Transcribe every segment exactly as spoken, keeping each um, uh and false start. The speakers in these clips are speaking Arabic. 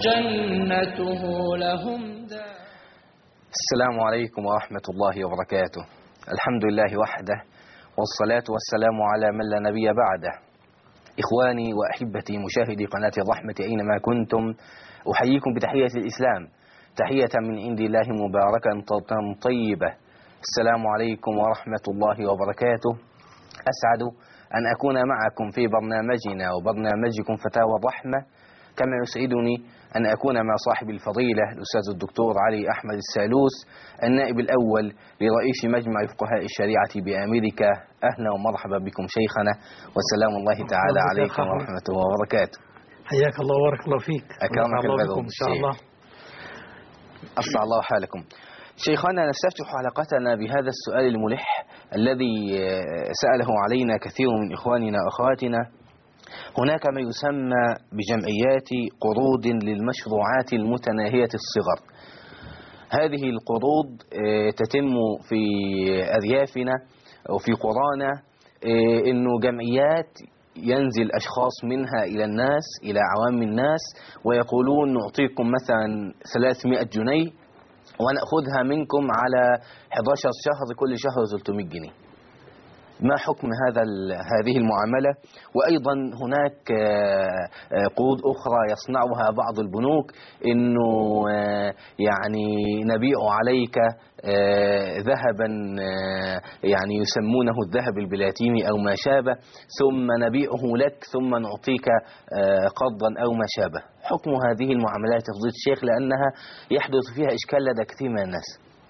جنته لهم دار. السلام عليكم ورحمة الله وبركاته. الحمد لله وحده، والصلاة والسلام على من لا نبي بعده. إخواني وأحبتي مشاهدي قناة الرحمة أينما كنتم، أحييكم بتحية الإسلام، تحية من عند الله مباركة طيبة. السلام عليكم ورحمة الله وبركاته. أسعد أن أكون معكم في برنامجنا وبرنامجكم فتاوى الرحمة، كما يسعدني أن أكون مع صاحب الفضيلة الأستاذ الدكتور علي أحمد السالوس، النائب الأول لرئيس مجمع فقهاء الشريعة بأمريكا. أهلا ومرحبا بكم شيخنا، وسلام الله تعالى عليكم ورحمة الله وبركاته. حياك الله وبارك الله فيك. أكرمك الله إن شاء الله. أصلح الله حالكم. شيخنا، نستفتح حلقتنا بهذا السؤال الملح الذي سأله علينا كثير من إخواننا وأخواتنا. هناك ما يسمى بجمعيات قروض للمشروعات المتناهية الصغر. هذه القروض تتم في أريافنا وفي قرانا، إنه جمعيات ينزل أشخاص منها إلى الناس، إلى عوام الناس، ويقولون نعطيكم مثلا ثلاثمائة جنيه ونأخذها منكم على أحد عشر شهر، كل شهر ثلاثمائة جنيه. ما حكم هذا هذه المعاملة؟ وأيضا هناك قروض أخرى يصنعها بعض البنوك، إنه يعني نبيع عليك ذهبا يعني يسمونه الذهب البلاتيني أو ما شابه، ثم نبيعه لك ثم نعطيك قرضا أو ما شابه. حكم هذه المعاملات يا فضيلة الشيخ، لأنها يحدث فيها إشكال لدى كثير من الناس.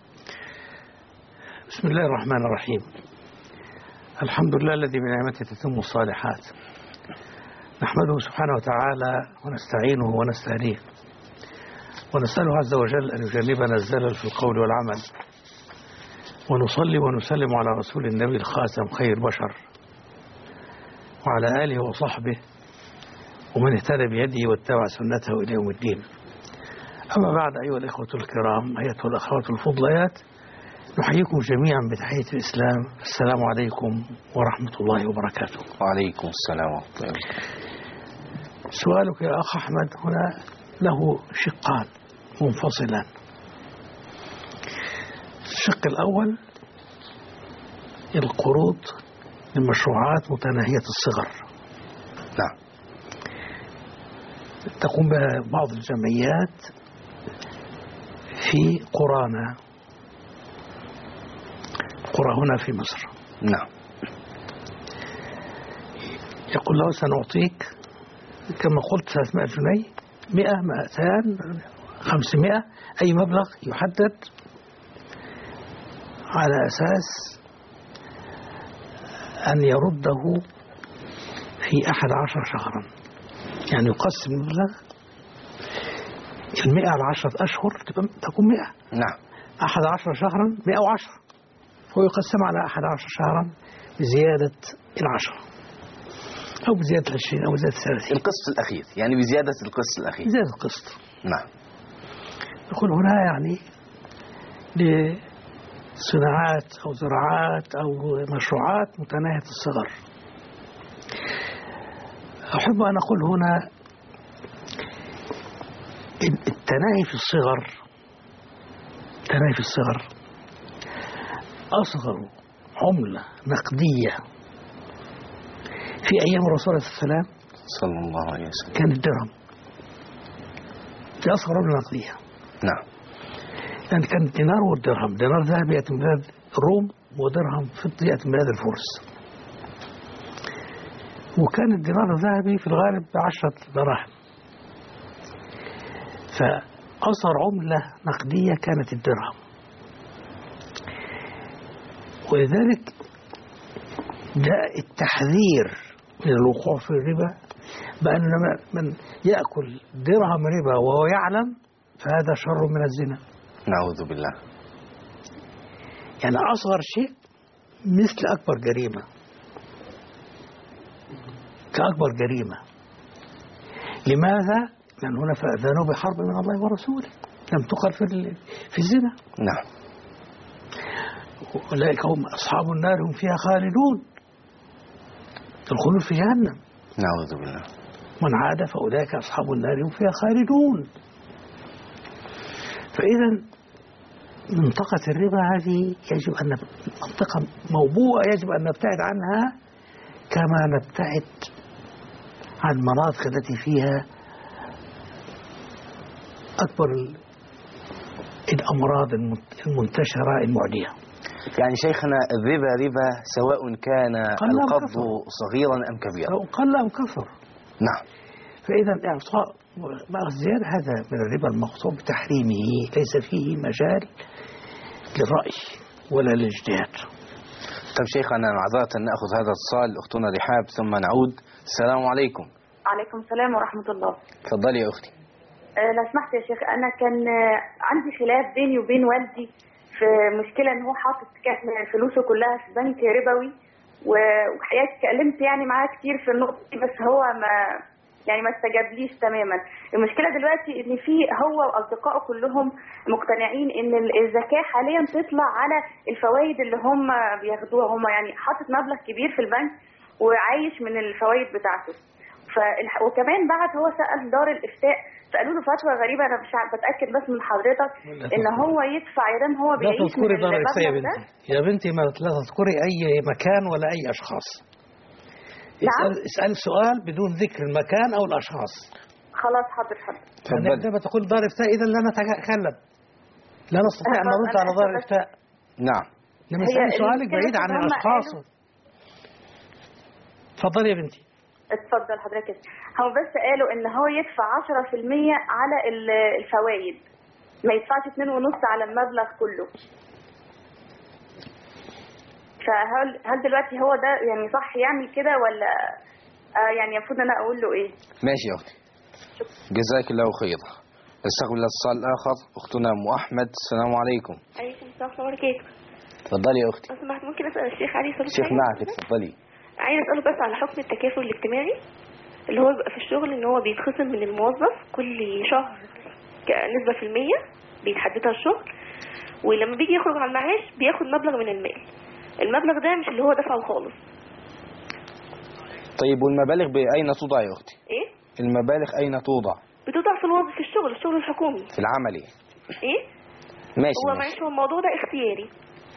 بسم الله الرحمن الرحيم. الحمد لله الذي بنعمته تتم الصالحات، نحمده سبحانه وتعالى ونستعينه ونستهديه، ونسأله عز وجل أن يجنبنا الزلل في القول والعمل، ونصلي ونسلم على رسول النبي الخاتم خير البشر، وعلى آله وصحبه ومن اهتدى بيده واتبع سنته إلى يوم الدين. أما بعد، أيها الإخوة الكرام، أيها الأخوات الفضليات، نحييكم جميعا بتحية الإسلام. السلام عليكم ورحمة الله وبركاته. وعليكم السلام ورحمة الله وبركاته. سؤالك يا أخ أحمد هنا له شقان منفصلان. الشق الأول القروض للمشروعات متناهية الصغر. نعم. تقوم بها بعض الجمعيات في قرانا، قرى هنا في مصر. نعم. يقول له سنعطيك كما قلت ثلاثمائة جنيه، مئة، مئتان، خمسمائة، أي مبلغ يحدد على أساس أن يرده في أحد عشر شهرا. يعني يقسم المبلغ المئة على عشرة أشهر تكون مئة. نعم. أحد عشر شهرا مئة وعشرة، هو يقسم على أحد عشر شهرا بزيادة العشرة أو بزيادة العشرين أو بزيادة الثلاثين. القسط الأخير، يعني بزيادة القسط الأخير. بزيادة القسط. نعم. يقول هنا يعني لصناعات أو زراعات أو مشروعات متناهية الصغر. أحب أن أقول هنا التناهي في الصغر، التناهي في الصغر أصغر عملة نقدية في أيام الرسول عليه السلام صلى الله عليه وسلم كان الدرهم. دي أصغر عملة نقدية. نعم. يعني كان الدينار والدرهم، دينار ذهب يأتي من بلاد الروم، ودرهم فضي يأتي من بلاد الفرس. وكان الدينار الذهبي في الغالب بعشرة دراهم. فأصغر عملة نقدية كانت الدرهم. ولذلك جاء التحذير من الوقوع في الربا، بأن من يأكل درهم ربا وهو يعلم فهذا شر من الزنا. نعوذ بالله. يعني أصغر شيء مثل أكبر جريمة، كأكبر جريمة. لماذا؟ لأن هنا فأذنوا بحرب من الله ورسوله، لم تقل في في الزنا. نعم. أولئك هم أصحاب النار هم فيها خالدون، الخلود في جهنم. نعوذ بالله. من عاد فأولئك أصحاب النار هم فيها خالدون. فإذا منطقة الربا هذه يجب أن منطقة موبوءة يجب أن نبتعد عنها كما نبتعد عن المناطق التي فيها أكبر الأمراض المنتشرة المعدية. يعني شيخنا الربا ربا سواء كان القبض صغيرا أم كبيرا، قل أم كثر. نعم. فإذا إعطاء بعض الزيادة هذا من الربا المقصود بتحريمه، ليس فيه مجال للرأي ولا للاجتهاد. طيب شيخنا معذرة نأخذ هذا الاتصال، أختنا رحاب ثم نعود. السلام عليكم. عليكم السلام ورحمة الله. تفضلي يا أختي. أه لو سمحت يا شيخ، أنا كان عندي خلاف بيني وبين والدي في مشكلة إن هو حاطط كان فلوسه كلها في بنك ربوي، وحقيقة اتكلمت يعني معاه كتير في النقطة دي، بس هو ما يعني ما استجابليش تماما. المشكلة دلوقتي إن في هو وأصدقائه كلهم مقتنعين إن الزكاة حاليا تطلع على الفوائد اللي هم بياخدوها. هم يعني حاطط مبلغ كبير في البنك وعايش من الفوائد بتاعته. فالح... وكمان بعد هو سأل دار الإفتاء، سألوا له فتوى غريبة، أنا مش بتأكد بس من حضرتك إن هو يدفع يدام هو بيعيش. لا تذكري دار الإفتاء يا بنتي، يا بنتي ما لا تذكري أي مكان ولا أي أشخاص. نعم؟ اسأل, اسأل سؤال بدون ذكر المكان أو الأشخاص. خلاص حاضر حاضر. يعني عندما تقول دار الإفتاء إذا لا نتكلم، لا نستطيع أن نرد على دار الإفتاء. نعم. لما اسأل سؤالك بعيد عن الأشخاص. تفضلي يا بنتي. اتفضل حضرتك. هم بس قالوا ان هو يدفع عشرة في المية على الفوائد، ما يدفعش اتنين ونص على المبلغ كله. فهل هل دلوقتي هو ده يعني صح يعمل كده ولا آه يعني المفروض انا اقول له ايه؟ ماشي يا اختي، جزاك الله خيرا. نستقبل الاتصال الاخر، اختنا ام احمد. السلام عليكم. عليكم السلام ورحمه الله وبركاته. اتفضلي يا اختي. لو سمحت ممكن اسال الشيخ علي سؤال؟ الشيخ معك، اتفضلي. عايز اساله بس على حكم التكافل الاجتماعي اللي هو بيبقى في الشغل، ان هو بيتخصم من الموظف كل شهر كنسبه في المية بيتحددها الشغل، ولما بيجي يخرج على المعاش بياخد مبلغ من المال. المبلغ ده مش اللي هو دفعه خالص. طيب والمبالغ بأين توضع يا اختي؟ ايه؟ المبالغ أين توضع؟ بتوضع في الوظيفه في الشغل الشغل الحكومي. في العملي. ايه؟ ماشي. هو ماشي. معلش هو الموضوع ده اختياري.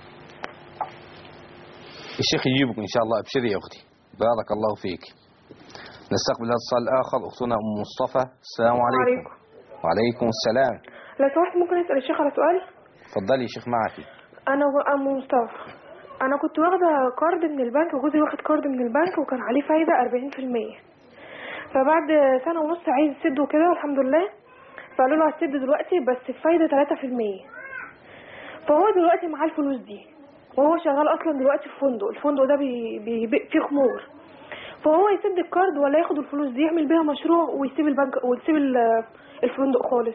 الشيخ يجيبك إن شاء الله. أبشري يا أختي، بارك الله فيك. نستقبل الاتصال الآخر، أختنا أم مصطفى. السلام عليكم. عليكم. وعليكم السلام. لو سمحت ممكن أسأل الشيخ على سؤال؟ اتفضلي يا شيخ معك. أنا أم مصطفى، أنا كنت واخدة كارد من البنك وجوزي واخد كارد من البنك وكان عليه فايدة أربعين في المية، فبعد سنة ونص عايز يسده كده والحمد لله، فقالوا له هتسد دلوقتي بس الفايدة تلاتة في المية. فهو دلوقتي معاه الفلوس دي وهو شغال أصلا دلوقتي في فندق، الفندق ده بي بي فيه خمور، فهو يسد الكارد ولا ياخد الفلوس دي يعمل بيها مشروع ويسيب البنك ويسيب الفندق خالص.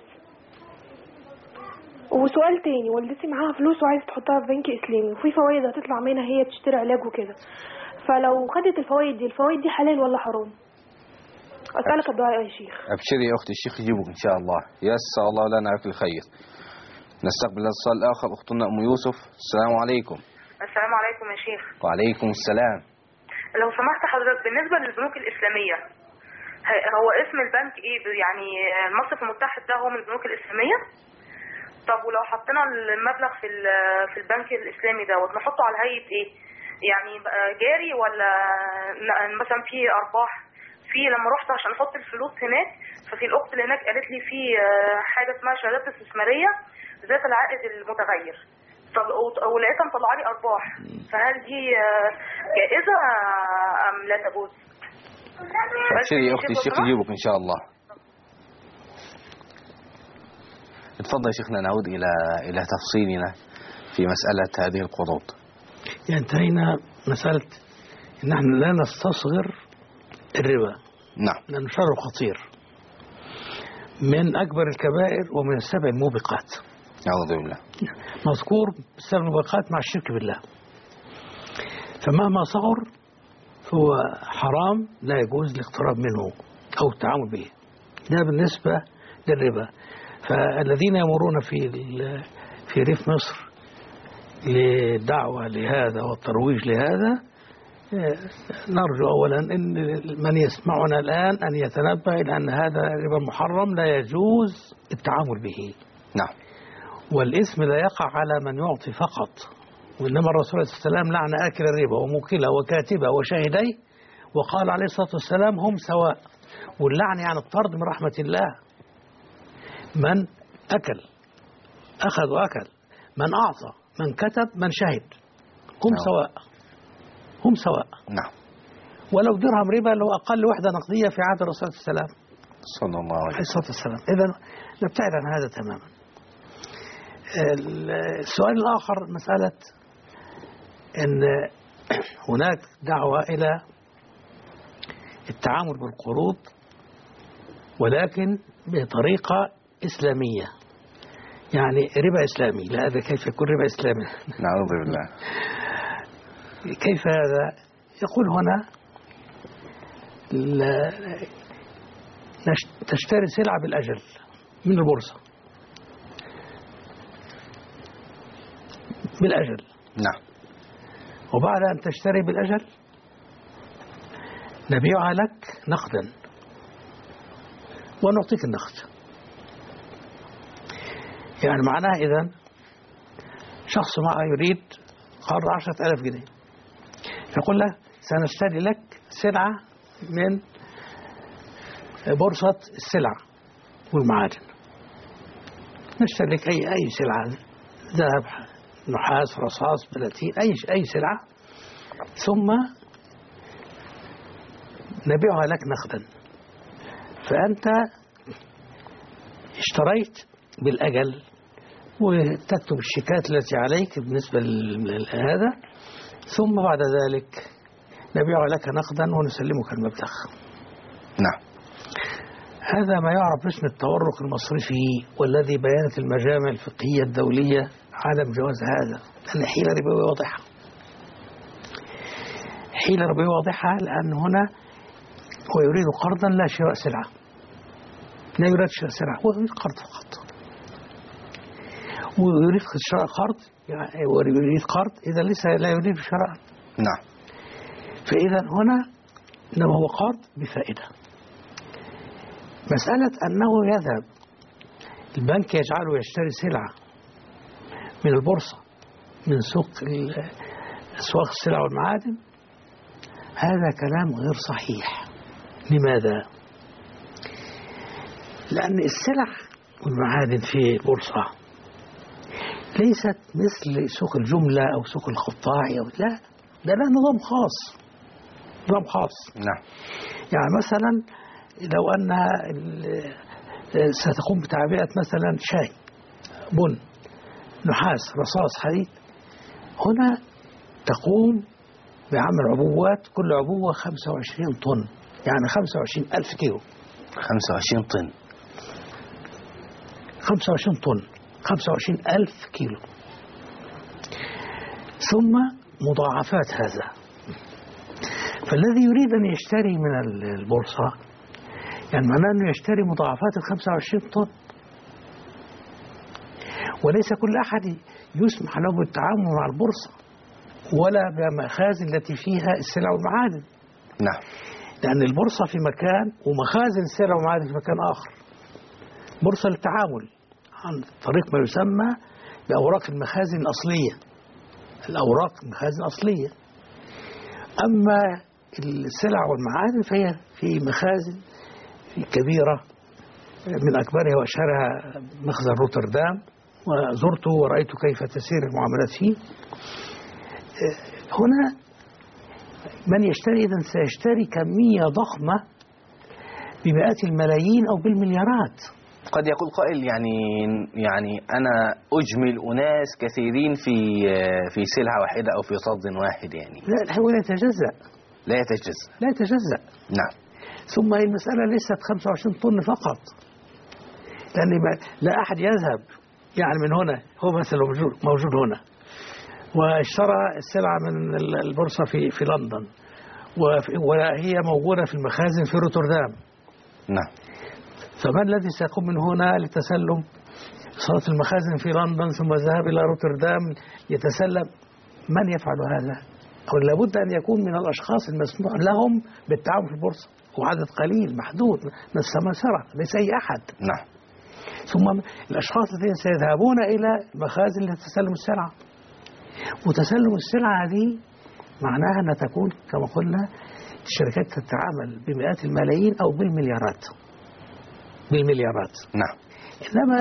وسؤال تاني، والدتي معاها فلوس وعايزه تحطها في بنك اسلامي وفي فوائد هتطلع منها هي تشتري علاج وكده، فلو خدت الفوائد دي الفوائد دي حلال ولا حرام؟ اسالك الدعاء يا شيخ. ابشري يا اختي، الشيخ يجيبك ان شاء الله، يسر الله لنا في الخير. نستقبل الاتصال الاخر، اختنا ام يوسف. السلام عليكم. السلام عليكم يا شيخ. وعليكم السلام. لو سمحت حضرتك، بالنسبه للبنوك الاسلاميه هو اسم البنك ايه؟ يعني المصرف المتحد ده هو من البنوك الاسلاميه؟ طب ولو حطينا المبلغ في في البنك الاسلامي دوت نحطه على هيئه ايه؟ يعني جاري ولا مثلا في ارباح؟ في لما رحت عشان احط الفلوس هناك، ففي الاخت اللي هناك قالت لي في حاجه اسمها شهادات استثماريه ذات العائد المتغير، طب ولقيتها مطلعه لي ارباح، فهل دي جائزه ام لا تجوز؟ ابشري يا اختي، الشيخ يجيبك ان شاء الله. اتفضل يا شيخنا، نعود الى الى تفصيلنا في مساله هذه القروض. يعني انتهينا مساله ان نحن لا نستصغر الربا. نعم. لانه شر خطير، من اكبر الكبائر ومن السبع الموبقات. اعوذ بالله. مذكور السبع الموبقات مع الشرك بالله، فمهما صغر فهو حرام لا يجوز الاقتراب منه او التعامل به. ده بالنسبه للربا. فالذين يمرون في في ريف مصر للدعوة لهذا والترويج لهذا نرجو أولا أن من يسمعنا الآن أن يتنبه إلى أن هذا ربا محرم لا يجوز التعامل به. نعم. والإثم لا يقع على من يعطي فقط، وإنما الرسول صلى الله عليه وسلم لعن آكل الربا وموكله وكاتبه وشاهديه، وقال عليه الصلاة والسلام هم سواء. واللعن يعني الطرد من رحمة الله. من أكل أخذ وأكل، من أعطى، من كتب، من شهد، هم نعم. سواء، هم سواء. نعم. ولو درهم ربا لو أقل وحدة نقدية في عهد الرسول صلى الله عليه وسلم صلى الله عليه الصلاة والسلام. إذن نبتعد عن هذا تماما. السؤال الآخر مسألة أن هناك دعوة إلى التعامل بالقروض ولكن بطريقة إسلامية، يعني ربا إسلامي. لا، هذا كيف يكون ربا إسلامي؟ نعوذ بالله. كيف هذا؟ يقول هنا تشتري سلعة بالأجل من البورصة بالأجل. نعم. وبعد أن تشتري بالأجل نبيعها لك نقدا ونعطيك النقد. يعني معناه إذن شخص معه يريد قرض عشرة ألاف جنيه، يقول له سنشتري لك سلعة من بورصة السلع والمعادن، نشتري لك أي أي سلعة، ذهب، نحاس، رصاص، بلاتين، أي أي سلعة، ثم نبيعها لك نقدا. فأنت اشتريت بالأجل وتكتب الشيكات التي عليك بالنسبة لهذا، ثم بعد ذلك نبيعها لك نقدا ونسلمك المبلغ. نعم. هذا ما يعرف باسم التورق المصرفي، والذي بيانت المجامع الفقهية الدولية عدم جواز هذا، لأن حيلة ربوية واضحة. حيلة ربوية واضحة، لأن هنا هو يريد قرضا لا شراء سلعة، لا يريد شراء سلعة، هو يريد قرض فقط، ويريد شراء قرض، يعني ويريد قرض إذا لسه لا يريد شراء. نعم. فإذا هنا إنما هو قرض بفائدة. مسألة أنه يذهب البنك يجعله يشتري سلعة من البورصة من سوق أسواق السلع والمعادن، هذا كلام غير صحيح. لماذا؟ لأن السلع والمعادن في البورصة ليست مثل سوق الجملة أو سوق القطاعي أو لا، ده له نظام خاص، نظام خاص. نعم. يعني مثلا لو أنها ستقوم بتعبئة مثلا شاي، بن، نحاس، رصاص، حديد، هنا تقوم بعمل عبوات، كل عبوة خمسة وعشرين طن، يعني خمسة وعشرين ألف كيلو. خمسة وعشرين طن. خمسة وعشرين طن، خمسة وعشرين ألف كيلو. ثم مضاعفات هذا. فالذي يريد أن يشتري من البورصة يعني معناه أنه يشتري مضاعفات ال خمسة وعشرين طن، وليس كل أحد يسمح له بالتعامل مع البورصة ولا بمخازن التي فيها السلع والمعادن. نعم. لأن البورصة في مكان ومخازن السلع والمعادن في مكان آخر. بورصة للتعامل عن طريق ما يسمى بأوراق المخازن الأصلية، الأوراق المخازن الأصلية. أما السلع والمعادن فهي في مخازن كبيرة، من أكبرها وأشهرها مخزن روتردام، وزرته ورأيت كيف تسير المعاملات فيه. هنا من يشتري إذن سيشتري كمية ضخمة بمئات الملايين أو بالمليارات. قد يقول قائل يعني يعني أنا أجمل أناس كثيرين في في سلعة واحدة أو في صد واحد، يعني لا، هو لا يتجزأ، لا يتجزأ لا يتجزأ. نعم. ثم المسألة ليست خمسة وعشرين طن فقط، لأن لا أحد يذهب يعني من هنا، هو مثلا موجود هنا واشترى السلعة من البورصة في في لندن وهي موجودة في المخازن في روتردام. نعم. فمن الذي سيقوم من هنا لتسلم صارت المخازن في لندن ثم الذهاب إلى روتردام يتسلم؟ من يفعل هذا؟ أو لابد أن يكون من الأشخاص المسموح لهم بالتعامل في البورصة، وعدد قليل محدود من السماسرة، ليس أي أحد. نعم. ثم الأشخاص الذين سيذهبون إلى المخازن لتسلم السلعة، وتسلم السلعة هذه معناها أن تكون كما قلنا الشركات تتعامل بمئات الملايين أو بالمليارات بالمليارات. نعم. إنما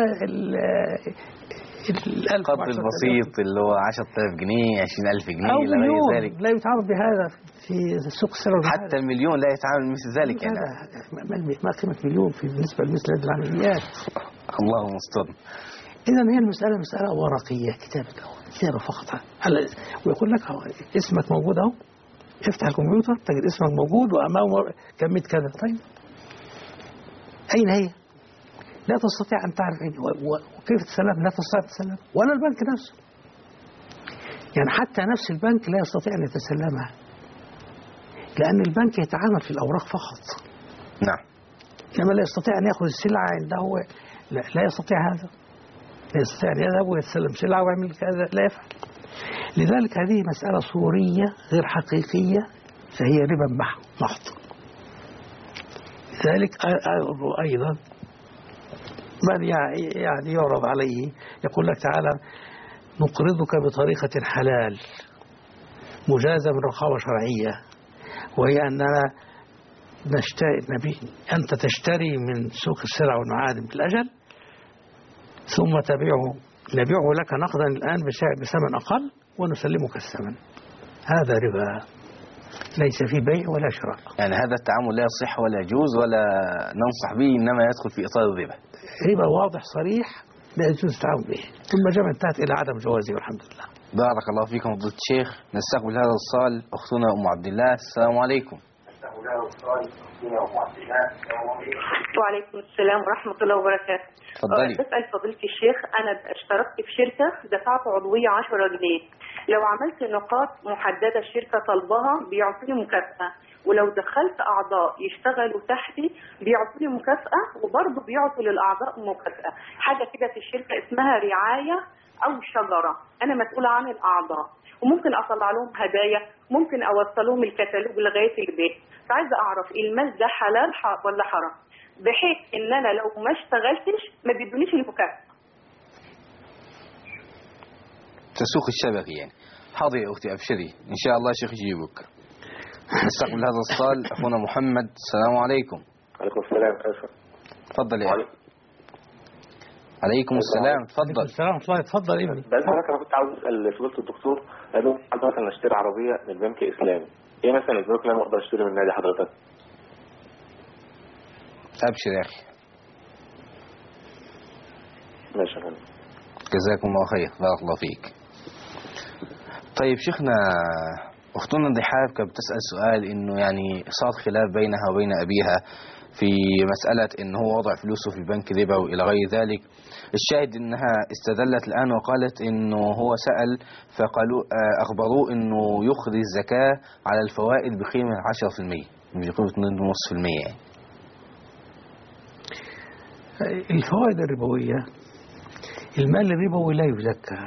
القبض البسيط اللي هو عشرة آلاف جنيه عشرين ألف جنيه أو إلى مليون غير ذلك لا يتعامل بهذا في سوق السلع، حتى المليون لا يتعامل مثل ذلك يعني. ما قيمة مليون في بالنسبة لمثل هذه العمليات؟ الله المستعان. إذا هي المسألة مسألة ورقية، كتابة كتابة فقط. هلا ويقول لك اسمك موجود أهو، افتح الكمبيوتر تجد اسمك موجود وأمامه كمية كذا. طيب أين هي؟ لا تستطيع أن تعرف أين وكيف تسلم، لا تستطيع تسلم ولا البنك نفسه. يعني حتى نفس البنك لا يستطيع أن يتسلمها، لأن البنك يتعامل في الأوراق فقط. نعم. لما لا يستطيع أن يأخذ السلعة عنده، لا, لا يستطيع هذا، لا يستطيع أن يذهب ويتسلم سلعة ويعمل كذا، لا يفعل. لذلك هذه مسألة صورية غير حقيقية، فهي ربا محض. لذلك أيضا من يعني يعرض عليه يقول لك تعالى نقرضك بطريقة حلال مجازة من رقابة شرعية، وهي أننا نشتري أنت تشتري من سوق السلع والمعادن بالأجل ثم تبيعه نبيعه لك نقدا الآن بثمن أقل ونسلمك الثمن. هذا ربا ليس فيه بيع ولا شراء. يعني هذا التعامل لا يصح ولا يجوز ولا ننصح به، إنما يدخل في إطار الربا. ربا واضح صريح لا يجوز التعامل به، ثم جمع انتهت إلى عدم جوازه والحمد لله. بارك الله فيكم فضيلة الشيخ. نستقبل هذا الاتصال أختنا أم عبد الله. السلام عليكم. وعليكم السلام ورحمة الله وبركاته. تفضلي. بسأل فضيلة الشيخ، أنا اشتركت في شركة دفعت عضوية عشرة جنيه، لو عملت نقاط محددة الشركة طلبها بيعطوني مكافأة، ولو دخلت أعضاء يشتغلوا تحتي بيعطوني مكافأة، وبرضه بيعطوا للأعضاء مكافأة. حاجة كده في الشركة اسمها رعاية أو شجرة، أنا مسؤولة عن الأعضاء، وممكن أطلع لهم هدايا، ممكن أوصلهم الكتالوج لغاية البيت. فعايزة أعرف المال ده حلال ولا حرام، بحيث إن أنا لو ما اشتغلتش ما بيدونيش المكافأة. تسوق الشبكة يعني. حاضر يا أختي أبشري، إن شاء الله شيخ يجيبك. نستقبل هذا الصال أخونا محمد. السلام عليكم. عليكم السلام. أسف. تفضل يا أخي. عليكم السلام. تفضل. السلام ورحمة الله. تفضل يا ابني. بس حضرتك أنا كنت عاوز أسأل فضيلة الدكتور، قالوا حضرتك مثلا أشتري عربية من بنك إسلامي، إيه مثلا البنوك اللي أنا أقدر أشتري منها دي حضرتك؟ أبشر يا أخي. ماشي يا فندم. جزاكم الله خير. بارك الله فيك. طيب شيخنا، أختنا ضحاف كانت بتسأل سؤال إنه يعني صار خلاف بينها وبين أبيها في مسألة إن هو وضع فلوسه في البنك ربا وإلى غير ذلك. الشاهد إنها استدلت الآن وقالت إنه هو سأل فقالوا أخبروه إنه يخرج الزكاة على الفوائد بقيمة عشرة في المية مش بقيمة اثنين فاصلة خمسة بالمية يعني. الفوائد الربوية، المال الربوي لا يزكى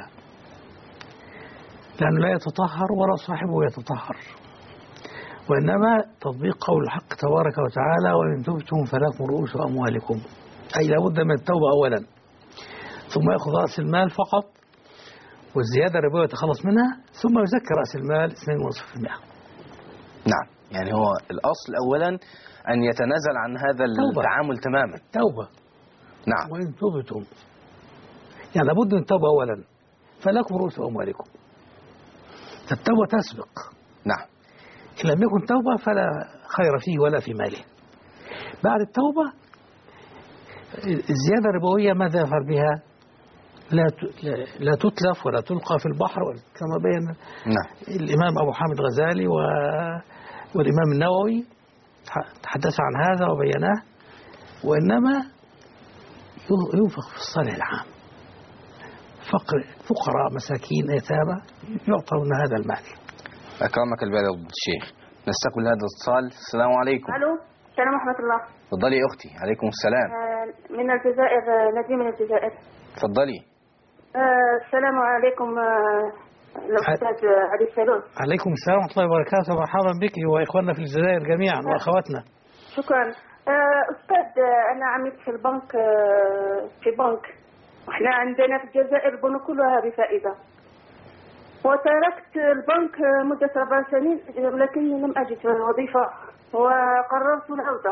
لأنه لا يتطهر ولا صاحبه يتطهر، وإنما تطبيق قول الحق تبارك وتعالى وإن تبتم فلكم رؤوس أموالكم، أي لابد من التوبة أولا ثم يأخذ رأس المال فقط والزيادة الربوية يتخلص منها ثم يزكى رأس المال اثنين فاصلة خمسة بالمئة. نعم، يعني هو الأصل أولا أن يتنازل عن هذا توبة. التعامل تماما. توبة. نعم. وإن تبتم يعني لابد من التوبة أولا فلكم رؤوس أموالكم، التوبة تسبق. نعم. إن لم يكن توبة فلا خير فيه ولا في ماله. بعد التوبة الزيادة الربوية ماذا يفعل بها؟ لا لا تتلف ولا تلقى في البحر كما بين نعم. الإمام أبو حامد الغزالي والإمام النووي تحدث عن هذا وبيناه، وإنما ينفق في الصالح العام، فقر فقراء مساكين أيتامى يعطون هذا المال. أكرمك الباري فضيلة الشيخ. نستقبل هذا الاتصال. السلام عليكم. الو السلام ورحمه الله. تفضلي يا أختي. عليكم السلام. آه من الجزائر، آه نجيب من الجزائر. تفضلي. آه السلام عليكم. آه الأستاذ علي السلول. عليكم السلام ورحمة الله وبركاته، مرحبا بك وإخواننا في الجزائر جميعا وأخواتنا. شكرا. أستاذ أنا عملت في البنك في بنك، وإحنا عندنا في الجزائر البنوك كلها بفائدة، وتركت البنك مدة أربع سنين لكني لم أجد وظيفة وقررت العودة،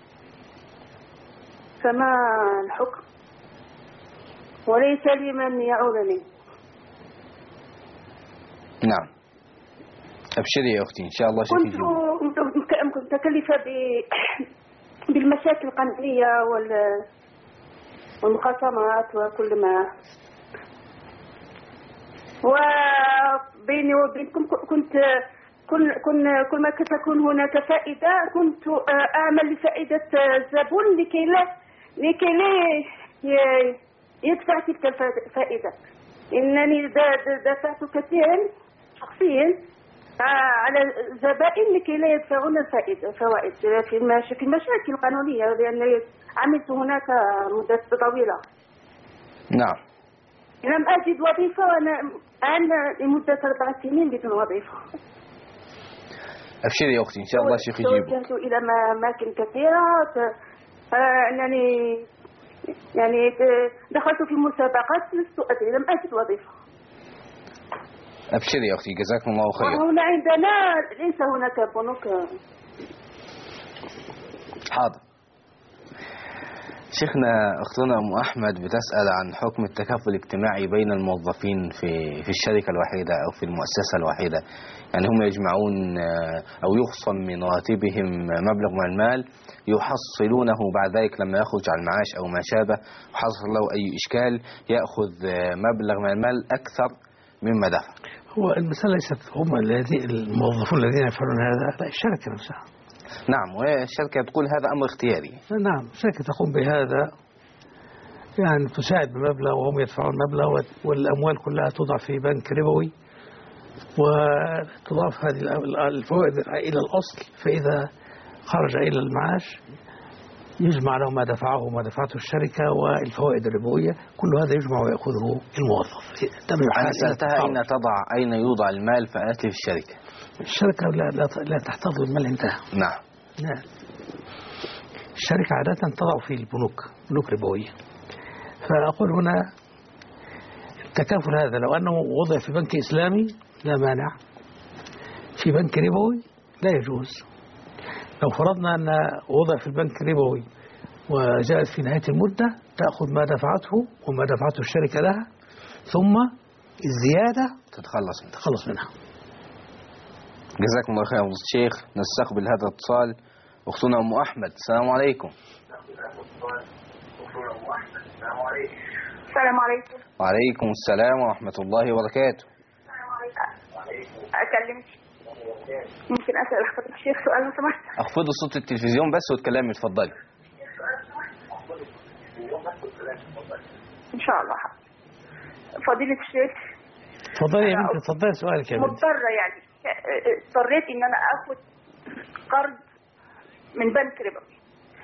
فما الحكم؟ وليس لي من يعولني. نعم أبشري يا أختي إن شاء الله شيء يجيب. كنت متكلفة بالمشاكل القانونية والمخاصمات وكل ما، وبيني وبينكم كنت كل كل كل ما تكون هناك فائدة كنت أعمل لفائدة الزبون لكي لا لكي لا يدفع تلك الفائدة. إنني دفعت كثيرا شخصيا على الزبائن لكي لا يدفعون الفائدة فوائد في في المشاكل القانونية، لأن عملت هناك مدة طويلة. نعم. لم أجد وظيفة وأنا أنا لمدة أربع سنين بدون وظيفة. أبشري يا أختي إن شاء الله الشيخ يجيبك. توجهت إلى أماكن كثيرة، أنني يعني دخلت في مسابقات لست أدري، لم أجد وظيفة. أبشري يا أختي جزاكم الله خير. وهنا عندنا ليس هناك بنوك. حاضر. شيخنا أختنا أم أحمد بتسأل عن حكم التكافل الاجتماعي بين الموظفين في في الشركة الواحدة أو في المؤسسة الواحدة، يعني هم يجمعون أو يخصم من راتبهم مبلغ من المال يحصلونه بعد ذلك لما يخرج عن المعاش أو ما شابه، وحصل له أي إشكال يأخذ مبلغ من المال أكثر مما دفع. هو المسألة ليست هم الذين الموظفون الذين يفعلون هذا، لا الشركة نفسها. نعم، والشركة تقول هذا أمر اختياري. نعم الشركة تقوم بهذا، يعني تساعد بمبلغ وهم يدفعون مبلغ، والأموال كلها توضع في بنك ربوي وتضاف هذه الفوائد إلى الأصل، فإذا خرج إلى المعاش يجمع له ما دفعه وما دفعته الشركة والفوائد الربوية، كل هذا يجمع ويأخذه الموظف. أنا سألتها أين تضع أين يوضع المال فقالت لي في الشركة. الشركة لا, لا, لا تحتفظ بالمال انتهى. نعم. نعم. الشركة عادة تضع في البنوك بنوك ربوية، فأقول هنا التكافل هذا لو أنه وضع في بنك إسلامي لا مانع، في بنك ربوي لا يجوز. لو فرضنا أن وضع في البنك ربوي وجاءت في نهاية المدة تأخذ ما دفعته وما دفعته الشركة لها، ثم الزيادة تتخلص منها. تتخلص منها. جزاكم الله خير يا فضيلة الشيخ. نستقبل هذا الاتصال. أختنا أم أحمد. السلام عليكم. السلام عليكم. وعليكم السلام ورحمة الله وبركاته. أكلمك ممكن أسأل حضرتك الشيخ سؤال لو سمحت؟ أخفضوا صوت التلفزيون بس وتكلمي، اتفضلي. إن شاء الله. فضيلة الشيخ. تفضلي يا بنتي، تفضلي سؤالك يا بنتي. مضطرة يعني اضطريت إن أنا آخذ قرض من بنك ربوي،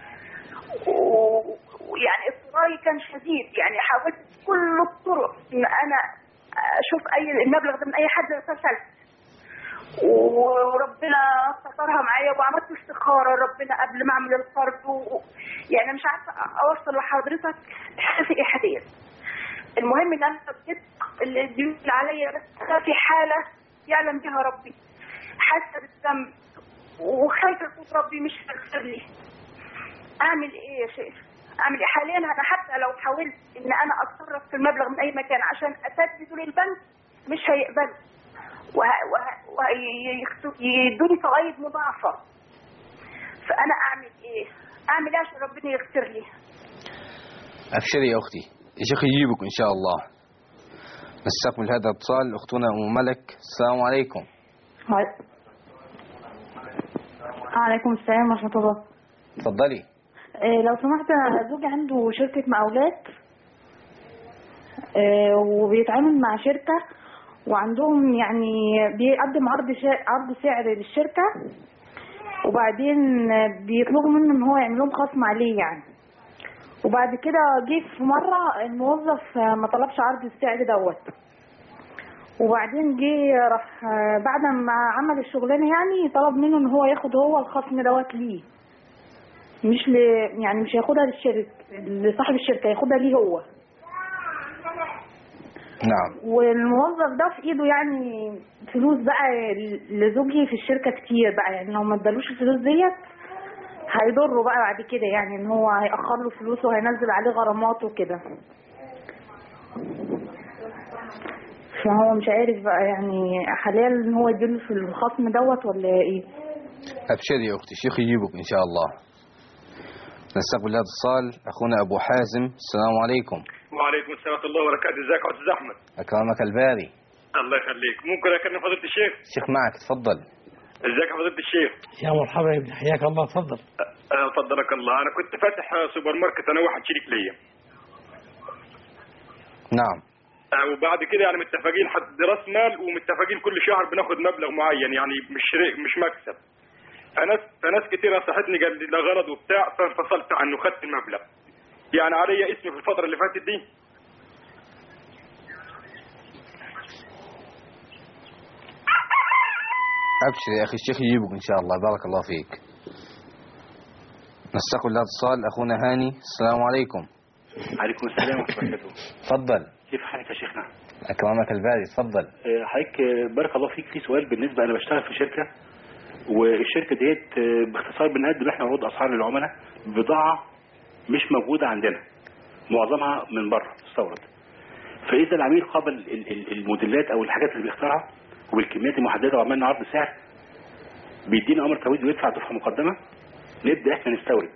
ويعني اضطراري كان شديد، يعني حاولت كل الطرق إن أنا أشوف أي المبلغ ده من أي حد، فشلت وربنا سترها معايا وعملت استخارة ربنا قبل ما أعمل القرض و... يعني مش عارفة أوصل لحضرتك إحساسي إيه حاليا. المهم إن أنا بديت الديون اللي عليا، بس في حالة يعلم بها ربي، حاسة بالذنب وخايفة أقول ربي مش هيغفر لي. أعمل إيه يا شيخ؟ أعمل إيه حاليا؟ أنا حتى لو حاولت إن أنا أتصرف في المبلغ من أي مكان عشان أسدده للبنك مش هيقبل، ويدوني فوائد مضاعفة. فأنا أعمل إيه؟ أعمل إيه عشان ربنا يغفر لي؟ أبشري يا أختي، يا شيخ يجيبك إن شاء الله. نستقبل هذا الاتصال. أختنا أم ملك. السلام عليكم. وعليكم السلام ورحمة الله. اتفضلي. إيه لو سمحت، زوجي عنده شركة مقاولات، إيه وبيتعامل مع شركة وعندهم يعني بيقدم عرض عرض سعر للشركة، وبعدين بيطلبوا منه ان هو يعمل لهم خصم عليه يعني. وبعد كده جه في مرة الموظف ما طلبش عرض السعر دوت، وبعدين جه راح بعد ما عمل الشغلانه يعني طلب منه ان هو ياخد هو الخصم دوت ليه، مش ل... يعني مش هياخدها للشركه لصاحب الشركه، ياخدها ليه هو. نعم. والموظف ده في ايده يعني فلوس بقى لزوجي في الشركه كتير بقى، يعني لو ما ادالوش الفلوس ديت هيضره بقى بعد كده، يعني ان هو هيأخر له فلوسه وهينزل عليه غرامات وكده. فهو مش عارف بقى يعني حاليا ان هو يديله في الخصم دوت ولا ايه. ابشري يا اختي، الشيخ يجيبك ان شاء الله. نستقبل هذا الاتصال. اخونا ابو حازم، السلام عليكم. وعليكم السلام ورحمه الله وبركاته. ازيك يا استاذ احمد؟ اكرمك الباري. الله يخليك. ممكن اكلم فضيله الشيخ؟ الشيخ معك، تفضل. ازيك يا فضيله الشيخ؟ يا مرحبا يا ابني، حياك الله، تفضل. أه فضلك الله. انا كنت فاتح سوبر ماركت انا واحد شريك ليا. نعم. أه وبعد كده يعني متفقين حد راس مال، ومتفقين كل شهر بناخد مبلغ معين، يعني مش مش مكسب. فناس فناس كتير نصحتني، قال لي ده غلط وبتاع، فانفصلت عنه خدت المبلغ. يعني عليا اسمي في الفتره اللي فاتت دي. ابشر يا اخي، الشيخ يجيبك ان شاء الله. بارك الله فيك. نستقبل الاتصال. اخونا هاني، السلام عليكم. عليكم السلام ورحمه الله وبركاته. تفضل. كيف حالك يا شيخنا؟ اكرمك الباري، تفضل. حضرتك بارك الله فيك، في سؤال بالنسبه، انا بشتغل في شركه، والشركه ديت باختصار بنقدم احنا عروض اسعار للعملاء بضاعه مش موجوده عندنا، معظمها من بره مستورد. فاذا العميل قابل الموديلات او الحاجات اللي بيختارها وبالكميات المحدده وعملنا عرض سعر، بيدينا امر توريد ويدفع دفعه مقدمه، نبدا احنا نستورد.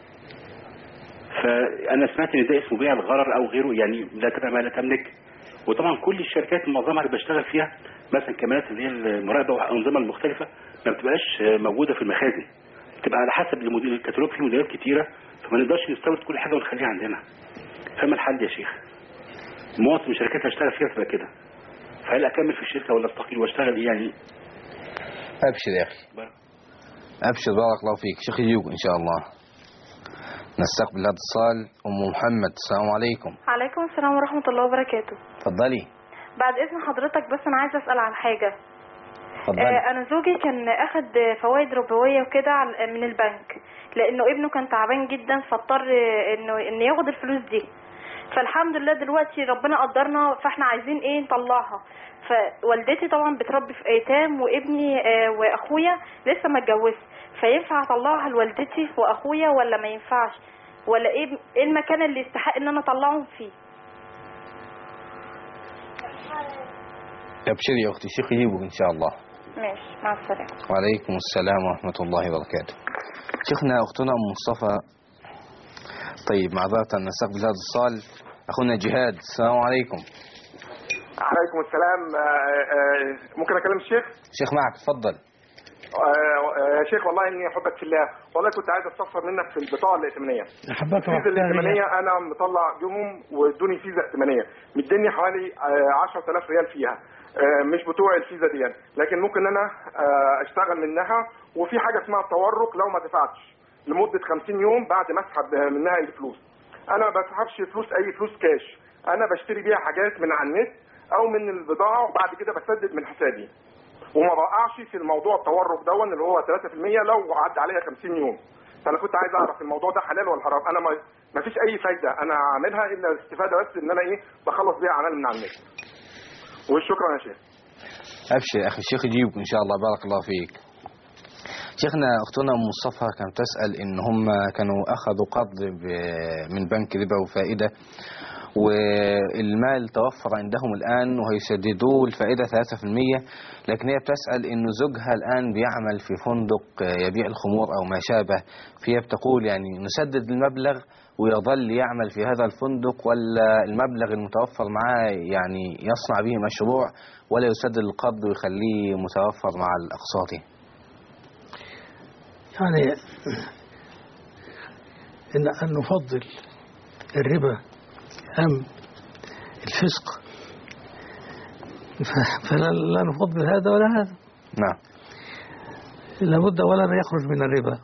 فانا سمعت ان ده اسمه بيع الغرر او غيره، يعني لا تبع ما لا تملك. وطبعا كل الشركات معظمها اللي بشتغل فيها مثلا كاميرات اللي هي المراقبه والانظمه المختلفه ما بتبقاش موجوده في المخازن، بتبقى على حسب الموديل، الكتالوج فيه موديلات كتيره، فما نقدرش نستورد كل حاجه ونخليها عندنا. فما الحل يا شيخ؟ معظم الشركات اللي هشتغل فيها تبقى كده، فهل اكمل في الشركه ولا استقيل واشتغل ايه يعني؟ ابشر يا اخي، ابشر، بارك الله فيك. شيخ يجيبك ان شاء الله. نستقبل الاتصال. ام محمد، السلام عليكم. عليكم السلام ورحمه الله وبركاته. اتفضلي. بعد اذن حضرتك بس انا عايزه اسال عن حاجه. اتفضلي. آه انا زوجي كان اخد فوائد ربويه وكده من البنك، لانه ابنه كان تعبان جدا، فاضطر انه انه ياخد الفلوس دي. فالحمد لله دلوقتي ربنا قدرنا، فاحنا عايزين ايه نطلعها. فوالدتي طبعا بتربي في ايتام، وابني آه واخويا لسه ما اتجوزش، فينفع اطلعها لوالدتي واخويا ولا ما ينفعش؟ ولا ايه ايه المكان اللي يستحق ان انا اطلعهم فيه؟ ابشري يا اختي، الشيخ يجيبك ان شاء الله. ماشي، مع السلامه. وعليكم السلام ورحمه الله وبركاته. شيخنا اختنا ام مصطفى. طيب معذره نستقبل هذا الاتصال. اخونا جهاد، السلام عليكم. عليكم السلام. ممكن اكلم الشيخ؟ الشيخ معك، تفضل. يا شيخ والله اني احبك في الله، والله كنت عايز استفسر منك في البطاقه الائتمانيه. احبك. الفيزا الائتمانيه انا مطلع بيهم وادوني فيزا ائتمانيه، مديني حوالي عشرة آلاف ريال فيها، مش بتوع الفيزا دي، لكن ممكن انا اشتغل منها. وفي حاجه اسمها التورق، لو ما دفعتش لمده خمسين يوم بعد ما اسحب منها الفلوس. انا ما بسحبش فلوس، اي فلوس كاش، انا بشتري بيها حاجات من على النت او من البضاعه، وبعد كده بسدد من حسابي، وما بقعش في الموضوع التورق دون اللي هو ثلاثة في المية لو عدى عليها خمسين يوم. فانا كنت عايز اعرف الموضوع ده حلال ولا حرام. انا ما فيش اي فايده انا اعملها الا الاستفاده، بس ان انا ايه بخلص بيها اعمال من على النت. وشكرا يا شيخ. ابشر يا اخي، الشيخ يجيبك ان شاء الله. بارك الله فيك. شيخنا اختنا ام مصطفى كانت تسال ان هم كانوا اخذوا قرض من بنك ربا وفائده، والمال توفر عندهم الآن وهيسددوه الفائدة ثلاثة في المية، لكن هي بتسأل إنه زوجها الآن بيعمل في فندق يبيع الخمور أو ما شابه، فهي بتقول يعني نسدد المبلغ ويظل يعمل في هذا الفندق، ولا المبلغ المتوفر معاه يعني يصنع به مشروع ولا يسدد القرض ويخليه متوفر مع الأقساط؟ يعني إن أن نفضل الربا أم الفسق، فلا نفضل هذا ولا هذا. نعم. لابد أولا أن يخرج من الربا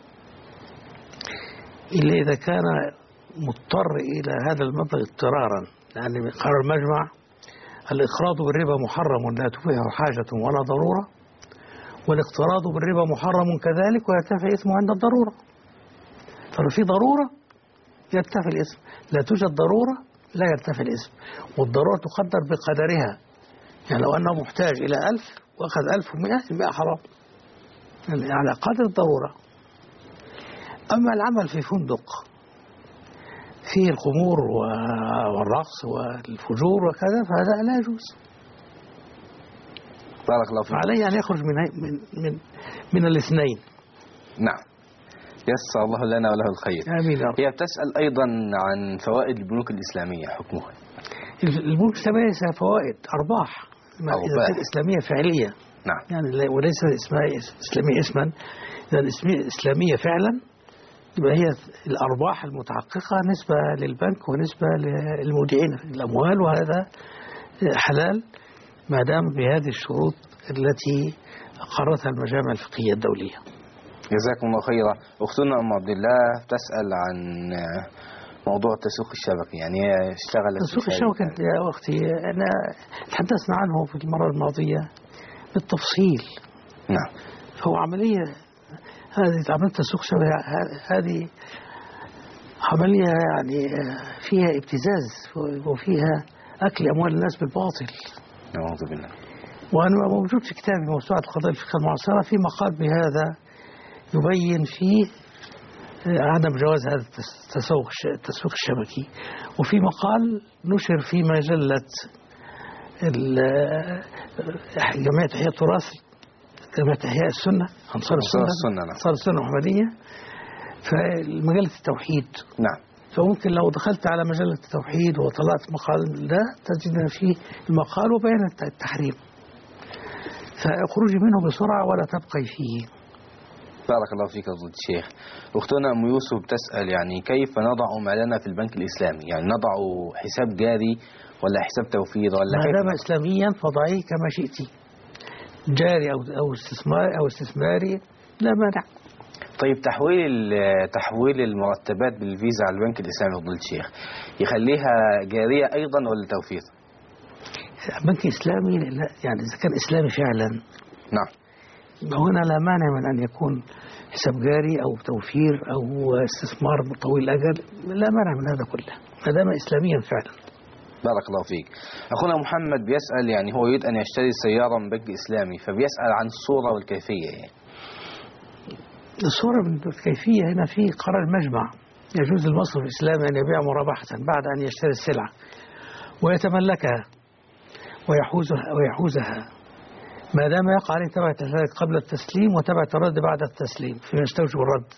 إلا إذا كان مضطر إلى هذا المبلغ اضطرارا، يعني قرار المجمع الإقراض بالربا محرم لا تفيه حاجة ولا ضرورة، والاقتراض بالربا محرم كذلك ويرتفع اسمه عند الضرورة. فلو في ضرورة يرتفع الاسم، لا توجد ضرورة لا يرتفع الاسم، والضرورة تقدر بقدرها. يعني لو أنه محتاج إلى ألف وأخذ ألف ومئة المئة حرام، يعني على قدر الضرورة. أما العمل في فندق فيه الخمور والرقص والفجور وكذا فهذا لا يجوز. بارك الله فيك. عليه أن يخرج من من من, من الاثنين. نعم، يسر الله لنا وله الخير. آمين. هي بتسأل أيضا عن فوائد البنوك الإسلامية، حكمها. البنوك الإسلامية لها فوائد أرباح إذا كانت إسلامية فعلية. نعم. يعني وليس اسمها إسلامية اسما، إذا الإسلامية فعلا يبقى هي الأرباح المتحققة نسبة للبنك ونسبة للمودعين الأموال، وهذا حلال ما دام بهذه الشروط التي قررتها المجامع الفقهية الدولية. جزاكم الله خيرا. أختنا أم عبد الله تسأل عن موضوع التسويق الشبكي، يعني هي اشتغلت التسويق الشبكي يا أختي أنا تحدثنا عنه في المرة الماضية بالتفصيل. نعم. فهو عملية، هذه عملية التسويق الشبكي هذه عملية يعني فيها ابتزاز وفيها أكل أموال الناس بالباطل. نعوذ بالله. وأنا موجود في كتابي موسوعة القضايا الفقهية المعاصرة في مقال بهذا يبين فيه عدم جواز هذا التسوق التسويق الشبكي، وفي مقال نشر في مجلة جمعية إحياء التراث، جمعية إحياء السنة، أنصار السنة، أنصار السنة المحمدية، فمجلة التوحيد. نعم. فممكن لو دخلت على مجلة التوحيد وطلعت مقال ده تجد فيه المقال وبيان التحريم، فاخرجي منه بسرعة ولا تبقي فيه. بارك الله فيك يا فضيلة الشيخ. أختنا أم يوسف تسأل يعني كيف نضع مالنا في البنك الإسلامي؟ يعني نضع حساب جاري ولا حساب توفير ولا ما كيف؟ دام إسلاميا فضعيه كما شئتي، جاري أو أو استثماري أو استثماري لا مانع. طيب تحويل تحويل المرتبات بالفيزا على البنك الإسلامي يا فضيلة الشيخ يخليها جارية أيضا ولا توفير؟ بنك إسلامي يعني إذا كان إسلامي فعلا نعم هنا لا مانع من أن يكون حساب جاري أو توفير أو استثمار طويل الأجل، لا مانع من هذا كله ما دام إسلاميا فعلا. بارك الله فيك. أخونا محمد بيسأل يعني هو يريد أن يشتري سيارة من بنك إسلامي، فبيسأل عن الصورة والكيفية. يعني الصورة والكيفية هنا في قرار المجمع، يجوز للمصرف الإسلامي أن يبيع مرابحة بعد أن يشتري السلعة ويتملكها ويحوزها ويحوزها ما دام يقع عليه تبع ذلك قبل التسليم وتبع الرد بعد التسليم فيما يستوجب الرد.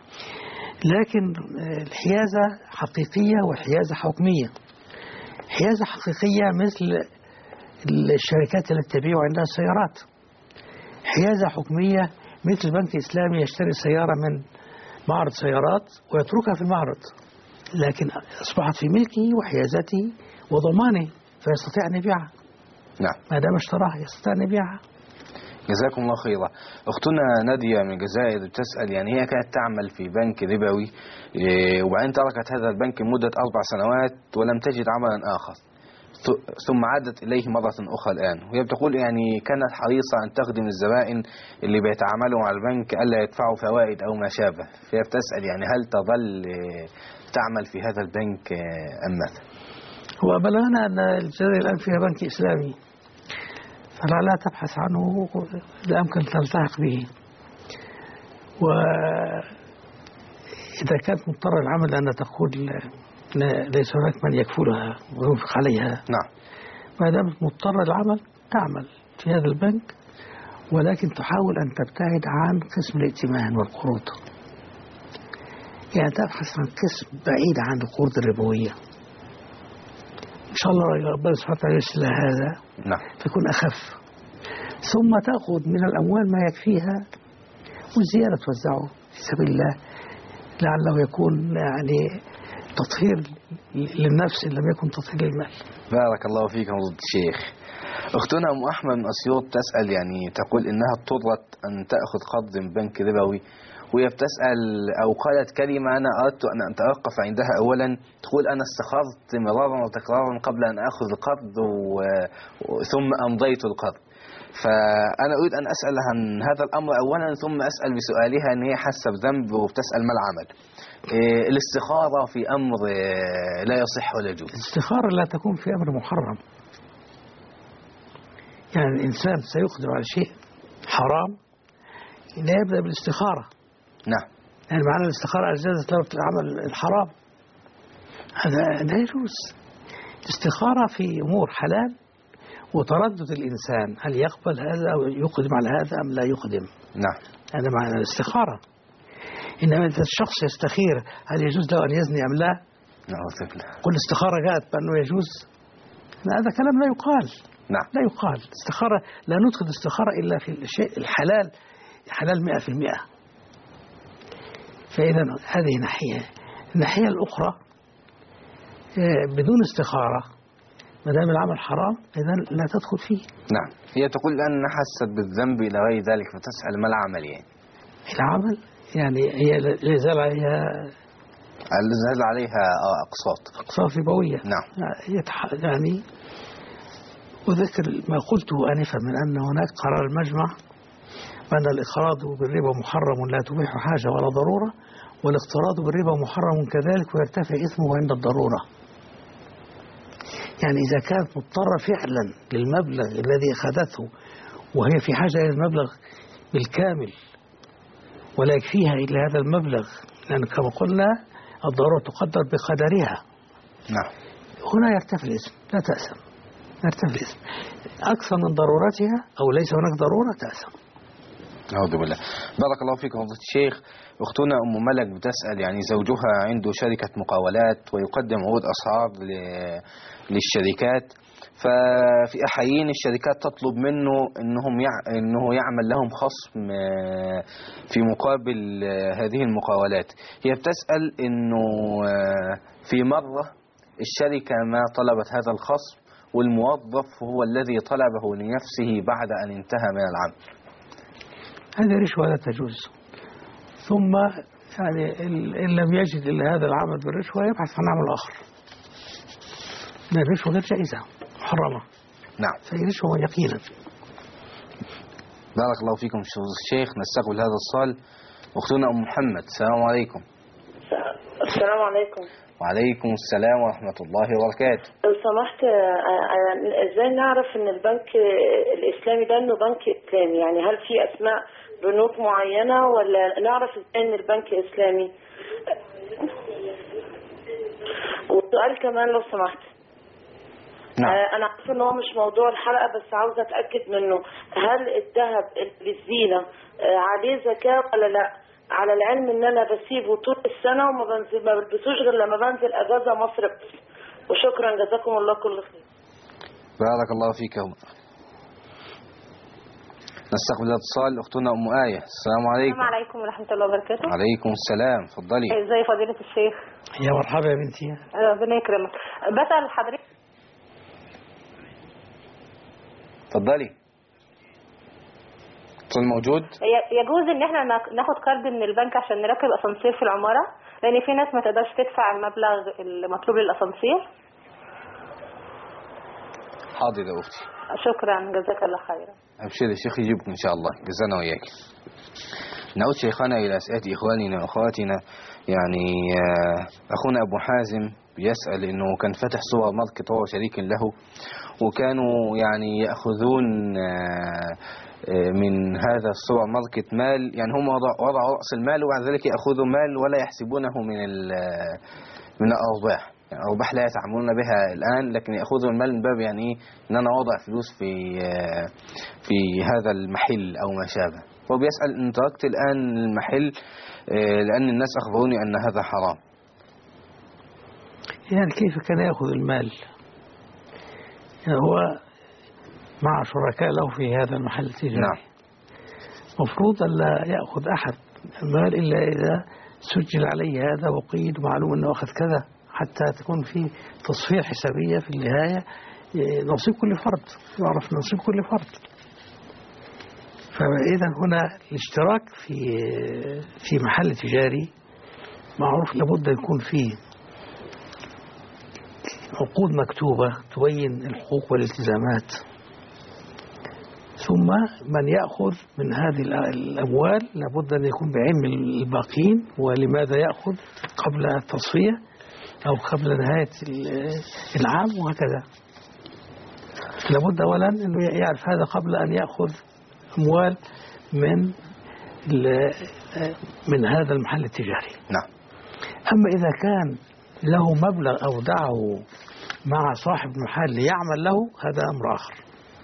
لكن الحيازة حقيقية والحيازة حكمية. حيازة حقيقية مثل الشركات التي تبيع عندها السيارات. حيازة حكمية مثل بنك إسلامي يشتري سيارة من معرض سيارات ويتركها في المعرض، لكن أصبحت في ملكه وحيازته وضمانه فيستطيع أن يبيعها. نعم. ما دام اشتراها يستطيع أن يبيعها. جزاكم الله خيرا. أختنا نادية من الجزائر بتسأل يعني هي كانت تعمل في بنك ربوي وبعدين تركت هذا البنك لمدة أربع سنوات ولم تجد عملا آخر، ثم عادت إليه مرة أخرى الآن، وهي بتقول يعني كانت حريصة أن تخدم الزبائن اللي بيتعاملوا مع البنك ألا يدفعوا فوائد أو ما شابه، فهي بتسأل يعني هل تظل تعمل في هذا البنك أم ماذا؟ هو بلغنا أن الجزائر الآن فيها بنك إسلامي فلعلها تبحث عنه لا يمكن تلتحق به، وإذا كانت مضطرة العمل لأن تقول ليس هناك من يكفلها وينفق عليها. نعم. ما دامت مضطرة العمل تعمل في هذا البنك، ولكن تحاول أن تبتعد عن قسم الائتمان والقروض، يعني تبحث عن قسم بعيد عن القروض الربوية. إن شاء الله ربنا سبحانه وتعالى يسر هذا. نعم. تكون أخف، ثم تأخذ من الأموال ما يكفيها والزيادة توزعه في سبيل الله لعله يكون يعني تطهير للنفس إن لم يكن تطهير للمال. بارك الله فيك يا فضيلة الشيخ. أختنا أم أحمد من أسيوط تسأل يعني تقول إنها اضطرت أن تأخذ قرض من بنك ربوي وهي بتسأل أو قالت كلمة أنا أردت أن أتوقف عندها أولا. تقول أنا استخرت مرارا وتكرارا قبل أن أخذ القرض و... ثم أمضيت القرض. فأنا أريد أن أسأل عن هذا الأمر أولا، ثم أسأل بسؤالها أن هي حاسة بذنب وبتسأل ما العمل. إيه الاستخارة في أمر إيه لا يصح ولا يجوز؟ الاستخارة لا تكون في أمر محرم. يعني الإنسان سيقدم على شيء حرام لا يبدأ بالاستخارة. نعم. يعني معنى الاستخارة أجازت له العمل الحرام، هذا لا يجوز. الاستخارة في أمور حلال وتردد الإنسان هل يقبل هذا أو يقدم على هذا أم لا يقدم. نعم. هذا معنى الاستخارة. إنما إذا الشخص يستخير هل يجوز له أن يزني أم لا، كل استخارة جاءت بأنه يجوز، هذا كلام لا يقال. نعم. لا يقال. استخارة لا ندخل استخارة إلا في الشيء الحلال، حلال مئة في المئة. فإذا هذه ناحية. الناحية الأخرى بدون استخارة ما دام العمل حرام إذا لا تدخل فيه. نعم. هي تقول أن حست بالذنب إلى غير ذلك فتسأل ما العمل يعني؟ العمل يعني هي لا زال عليها لا زال عليها أقساط أقساط ربوية. نعم. يعني أذكر ما قلته آنفا من أن هناك قرار المجمع بأن الإقراض بالربا محرم لا تبيح حاجة ولا ضرورة، والاقتراض بالربا محرم كذلك ويرتفع إثمه عند الضرورة. يعني إذا كانت مضطرة فعلا للمبلغ الذي أخذته وهي في حاجة إلى المبلغ بالكامل ولا يكفيها إلا هذا المبلغ، لأن كما قلنا الضرورة تقدر بقدرها. نعم. هنا يرتفع الإثم، لا تأثم، يرتفع الإثم. أكثر من ضرورتها أو ليس هناك ضرورة تأثم. أعوذ بالله. بارك الله فيك فضيلة الشيخ. أختنا أم ملك بتسأل يعني زوجها عنده شركة مقاولات ويقدم عروض أسعار للشركات، ففي أحيان الشركات تطلب منه إنهم يع... إنه يعمل لهم خصم في مقابل هذه المقاولات. هي بتسأل إنه في مرة الشركة ما طلبت هذا الخصم والموظف هو الذي طلبه لنفسه بعد أن انتهى من العمل. هذه رشوة لا تجوز. ثم يعني إن لم يجد إلا هذا العمل بالرشوة يبحث عن عمل آخر. الرشوة غير جائزة محرمة. نعم. فهي رشوة يقينا. بارك الله فيكم الشيخ. نستقبل هذا الصال. أختنا أم محمد. السلام عليكم. السلام عليكم. وعليكم السلام ورحمة الله وبركاته. لو سمحت ازاي نعرف ان البنك الاسلامي ده انه بنك اسلامي؟ يعني هل في اسماء بنوك معينة ولا نعرف ازاي ان البنك اسلامي؟ وسؤال كمان لو سمحت. نعم. انا عارفه ان هو مش موضوع الحلقة بس عاوزة اتأكد منه، هل الذهب بالزينة عليه زكاة ولا لا؟ على العلم ان انا بسيبه طول السنة وما بنزل ما بلبسوش غير لما بنزل اجازة مصر بس. وشكرا جزاكم الله كل خير. بارك الله فيك. نستقبل الاتصال. اختنا ام آية. السلام عليكم. السلام عليكم ورحمة الله وبركاته. عليكم السلام. اتفضلي. ازي فضيلة الشيخ؟ يا مرحبا يا بنتي. ربنا يكرمك. بسأل حضرتك. اتفضلي. موجود. يجوز ان احنا ناخد قرض من البنك عشان نركب اسانسير في العمارة، لان في ناس ما تقدرش تدفع المبلغ المطلوب للاسانسير. حاضر يا اختي. شكرا جزاك الله خيرا. ابشر يا شيخ يجيبكم ان شاء الله. جزانا وياك. نعود شيخنا الى اسئله اخواننا واخواتنا. يعني اخونا ابو حازم بيسأل انه كان فاتح سوبر ماركت هو شريك له، وكانوا يعني ياخذون من هذا السوبر ماركت مال، يعني هم وضعوا رأس المال وبعد ذلك يأخذوا مال ولا يحسبونه من من الأرباح. يعني الأرباح لا يتعاملون بها الآن، لكن يأخذوا المال من باب يعني إيه إن أنا وضع فلوس في في هذا المحل أو ما شابه. هو بيسأل إن تركت الآن المحل لأن الناس أخبروني أن هذا حرام. يعني كيف كان يأخذ المال؟ يعني هو مع شركاء له في هذا المحل التجاري. نعم. مفروض أن لا يأخذ أحد المال إلا إذا سجل عليه هذا وقيد ومعلوم أنه أخذ كذا، حتى تكون في تصفية حسابية في النهاية نصيب كل فرد، يعرف نصيب كل فرد. فإذا هنا الاشتراك في في محل تجاري معروف لابد يكون فيه عقود مكتوبة تبين الحقوق والالتزامات، ثم من يأخذ من هذه الأموال لابد أن يكون بعلم الباقين، ولماذا يأخذ قبل التصفية أو قبل نهاية العام وهكذا. لابد أولا أنه يعرف هذا قبل أن يأخذ أموال من من هذا المحل التجاري. نعم. أما إذا كان له مبلغ أودعه مع صاحب المحل ليعمل له، هذا أمر آخر.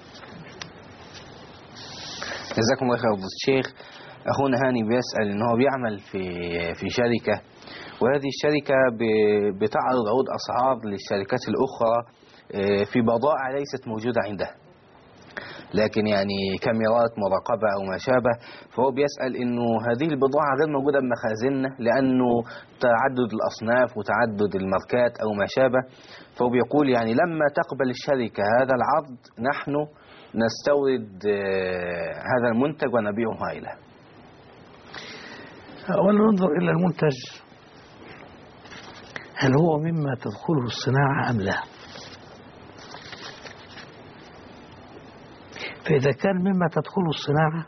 جزاكم الله خير فضيلة الشيخ. أخونا هاني بيسأل إن هو بيعمل في في شركة، وهذه الشركة بتعرض عروض أسعار للشركات الأخرى في بضائع ليست موجودة عندها، لكن يعني كاميرات مراقبة أو ما شابه. فهو بيسأل إنه هذه البضاعة غير موجودة بمخازننا لأنه تعدد الأصناف وتعدد الماركات أو ما شابه. فهو بيقول يعني لما تقبل الشركة هذا العرض نحن نستورد هذا المنتج ونبيعه إليه. أولا ننظر إلى المنتج، هل هو مما تدخله الصناعة أم لا؟ فإذا كان مما تدخله الصناعة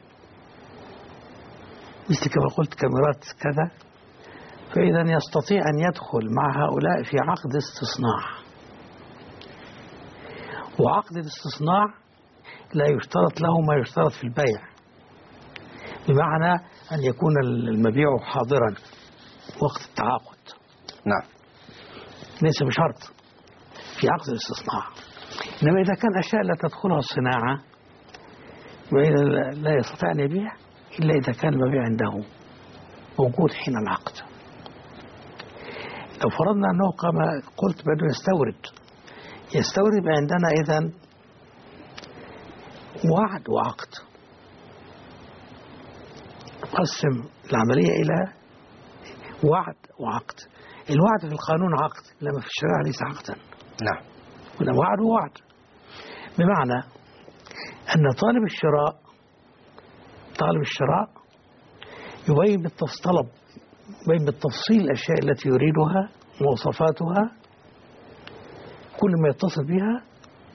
مثل كما قلت كاميرات كذا، فإذا يستطيع أن يدخل مع هؤلاء في عقد استصناع. وعقد الاستصناع لا يشترط له ما يشترط في البيع، بمعنى أن يكون المبيع حاضرا وقت التعاقد. نعم. ليس بشرط في عقد الاستصناع. إنما إذا كان أشياء لا تدخلها الصناعة وإذا لا يستطيع أن يبيع إلا إذا كان المبيع عنده موجود حين العقد. لو فرضنا أنه كما قلت بأنه يستورد يستورد عندنا إذن وعد وعقد. قسم العملية إلى وعد وعقد. الوعد في القانون عقد، لما في الشريعة ليس عقدا. نعم. هنا وعد ووعد، بمعنى أن طالب الشراء طالب الشراء يبين بالطلب يبين بالتفصيل الأشياء التي يريدها، مواصفاتها، كل ما يتصل بها،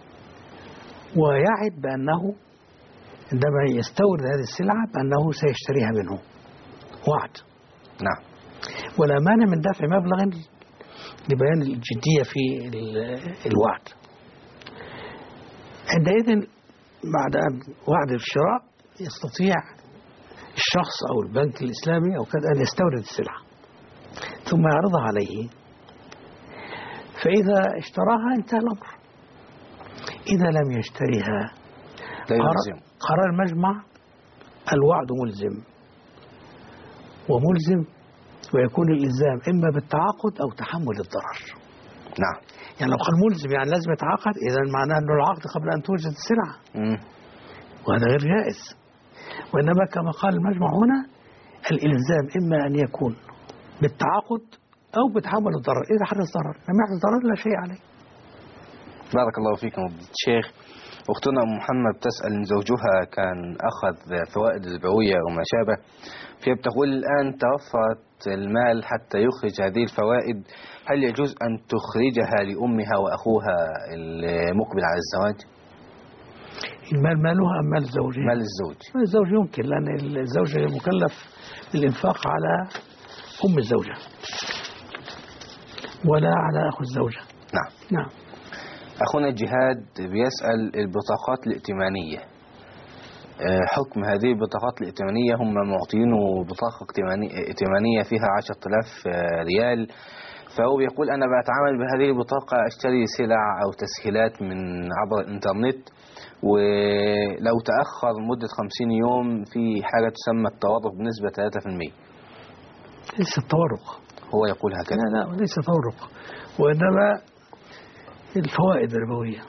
ويعد بأنه عندما يستورد هذه السلعة بأنه سيشتريها منه. وعد. نعم. ولا مانع من دفع مبلغ لبيان الجدية في الوعد. عندئذ بعد أن وعد الشراء يستطيع الشخص أو البنك الإسلامي أو كذا أن يستورد السلعة ثم يعرضها عليه، فإذا اشتراها انتهى الأمر. إذا لم يشتريها قرار المجمع الوعد ملزم، وملزم ويكون الإلزام إما بالتعاقد أو تحمل الضرر. نعم. يعني لو قال ملزم يعني لازم يتعاقد، إذا معناه أنه العقد قبل أن توجد السلعة، م. وهذا غير جائز. وإنما كما قال المجمع هنا الإلزام إما أن يكون بالتعاقد أو بتحمل الضرر. إذا حدث ضرر لم يحدث ضرر لا شيء عليه. بارك الله فيكم الشيخ. أختنا أم محمد تسأل إن زوجها كان أخذ فوائد ربوية وما شابه، فهي بتقول الآن توفرت المال حتى يخرج هذه الفوائد، هل يجوز أن تخرجها لأمها وأخوها المقبل على الزواج؟ المال مالها أم مال الزوج؟ مال الزوج. مال الزوج يمكن، لأن الزوج مكلف بالإنفاق على أم الزوجة ولا على أخو الزوجة. نعم. نعم. أخونا جهاد بيسأل البطاقات الائتمانية، حكم هذه البطاقات الائتمانية. هم معطينه بطاقة ائتمانية فيها عشرة آلاف ريال، فهو بيقول أنا بتعامل بهذه البطاقة أشتري سلع أو تسهيلات من عبر الإنترنت، ولو تأخر مدة خمسين يوم في حاجة تسمى التورق بنسبة ثلاثة بالمئة. ليس التورق، هو يقول هكذا. لا لا ليس تورق، وإنما الفوائد الربوية.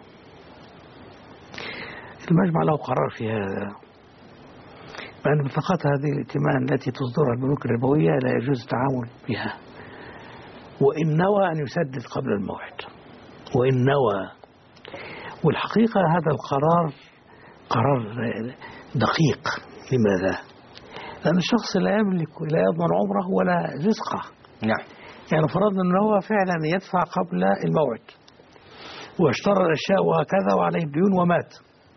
المجمع له قرار في هذا، بأن بطاقات هذه الائتمان التي تصدرها البنوك الربوية لا يجوز التعامل بها، وإن نوى أن يسدد قبل الموعد، وإن نوى. والحقيقة هذا القرار قرار دقيق، لماذا؟ لأن الشخص لا يملك لا يضمن عمره ولا رزقه. نعم. يعني فرضنا أنه هو فعلا يدفع قبل الموعد واشترى الأشياء وهكذا وعليه الديون ومات،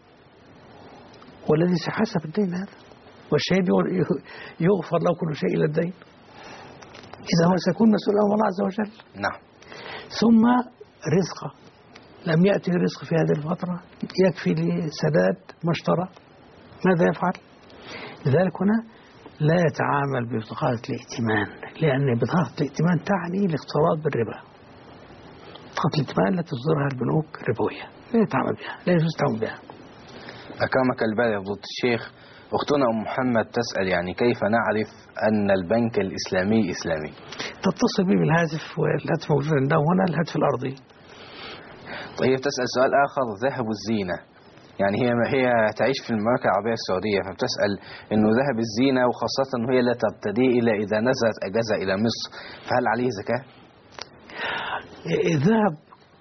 والذي سيحاسب الدين هذا، والشهيد يغفر له كل شيء إلى الدين، إذا هو سيكون مسؤول أمام الله عز وجل. نعم. ثم رزقه، لم يأتي الرزق في هذه الفترة يكفي لسداد ما اشترى، ماذا يفعل؟ لذلك هنا لا يتعامل ببطاقة الائتمان، لأن بطاقة الائتمان تعني الاقتراض بالربا. بطاقة الائتمان لا تصدرها البنوك الربوية، لا يتعامل بها، لا يجوز التعامل بها. أكرمك الباري ضد الشيخ. أختنا أم محمد تسأل يعني كيف نعرف أن البنك الإسلامي إسلامي؟ تتصل به بالهاتف، والهاتف موجود عنده هنا، الهاتف الأرضي. طيب تسأل سؤال آخر، ذهب الزينة، يعني هي هي تعيش في المملكة العربية السعودية، فبتسأل إنه ذهب الزينة وخاصة إنه هي لا تبتدي إلا إذا نزلت أجازة إلى مصر، فهل عليه زكاة؟ الذهب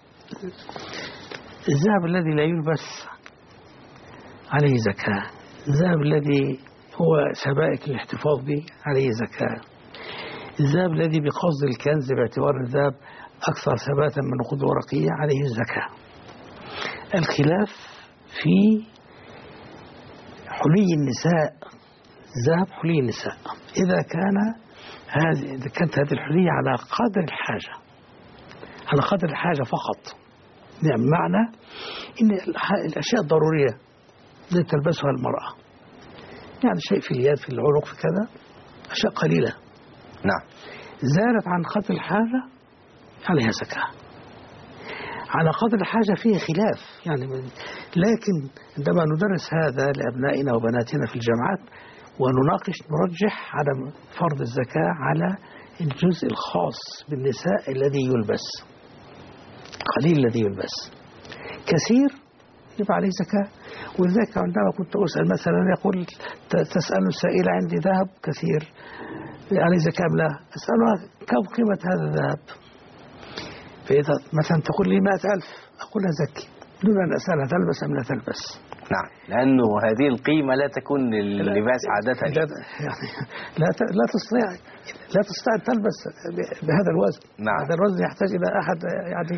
الذهب الذي لا يلبس عليه زكاة، الذهب الذي هو سبائك الاحتفاظ به عليه زكاة، الذهب الذي بقصد الكنز باعتبار الذهب أكثر ثباتا من النقود الورقية عليه الزكاة. الخلاف في حلي النساء، ذهب حلي النساء، إذا كان هذه إذا كانت هذه الحلية على قدر الحاجة، على قدر الحاجة فقط، يعني معنى إن الأشياء الضرورية التي تلبسها المرأة، يعني شيء في اليد في العنق في كذا، أشياء قليلة، نعم، زادت عن قدر الحاجة عليها زكاة. على قدر الحاجة فيه خلاف يعني، لكن عندما ندرس هذا لأبنائنا وبناتنا في الجامعات ونناقش نرجح عدم فرض الزكاة على الجزء الخاص بالنساء الذي يلبس، قليل الذي يلبس، كثير يبقى عليه زكاة. ولذلك عندما كنت أسأل مثلا يقول تسأل السائلة عندي ذهب كثير عليه زكاة لا، أسألها كم قيمة هذا الذهب، فإذا مثلا تقول لي مائة ألف أقول لها زكي دون أن أسألها تلبس أم لا تلبس. نعم، لأنه هذه القيمة لا تكون لللباس عادة، يعني لا لا تستطيع لا تستطيع أن تلبس بهذا الوزن. نعم. هذا الوزن يحتاج إلى أحد يعني.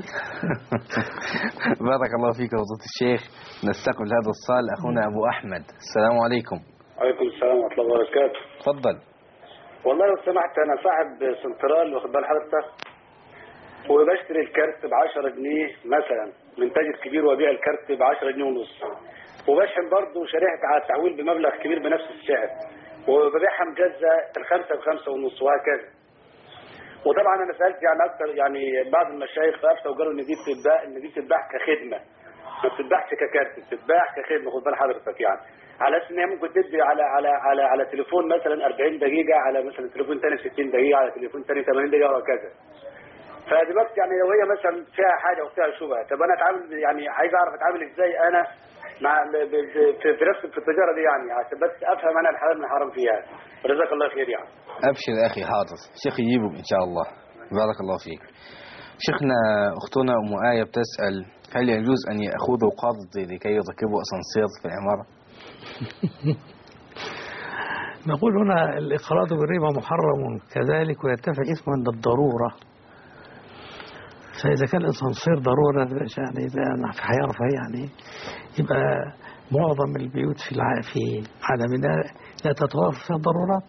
بارك الله فيك فضيلة الشيخ. نستقبل هذا الصال أخونا أبو أحمد. السلام عليكم. وعليكم السلام ورحمة الله وبركاته. تفضل. والله لو سمحت أنا صاحب سنترال واخد بال حضرتك، وبشتري الكارت ب عشرة جنيه مثلا من تاجر كبير وبيع الكارت ب عشرة جنيه ونص، وبشحن برضه شريحة على التحويل بمبلغ كبير بنفس السعر، وببيعها مجزة الخمسة بخمسة ونص وهكذا. وطبعا انا سالت يعني اكتر يعني بعض المشايخ فافتوا وقالوا ان دي بتتباع ان دي بتتباع كخدمه، ما بتتباعش ككارت، بتتباع كخدمه. خد بال حضرتك يعني على اساس ان هي ممكن تدي على على على على تليفون مثلا أربعين دقيقه، على مثلا تليفون ثاني ستين دقيقه، على تليفون ثاني ثمانين دقيقه وهكذا. فدلوقتي يعني لو هي مثلا فيها حاجه وفيها شبهه، طب انا اتعامل يعني عايز اعرف اتعامل ازاي انا مع في نفس في التجاره دي يعني، عشان بس افهم انا الحلال من الحرام فيها. جزاك الله خير يعني. ابشر يا اخي، حاضر شيخ يجيبك ان شاء الله. بارك الله فيك. شيخنا اختنا ام آية بتسأل هل يجوز ان ياخذوا قرض لكي يركبوا اسانسير في العماره؟ نقول هنا الاقراض بالربا محرم كذلك، ويرتفع اسمه عند الضروره. فإذا كان الأسانسير ضرورة يعني في حياة رفاهية يعني، يبقى معظم البيوت في الع... في عالمنا لا تتوافر فيها الضرورات.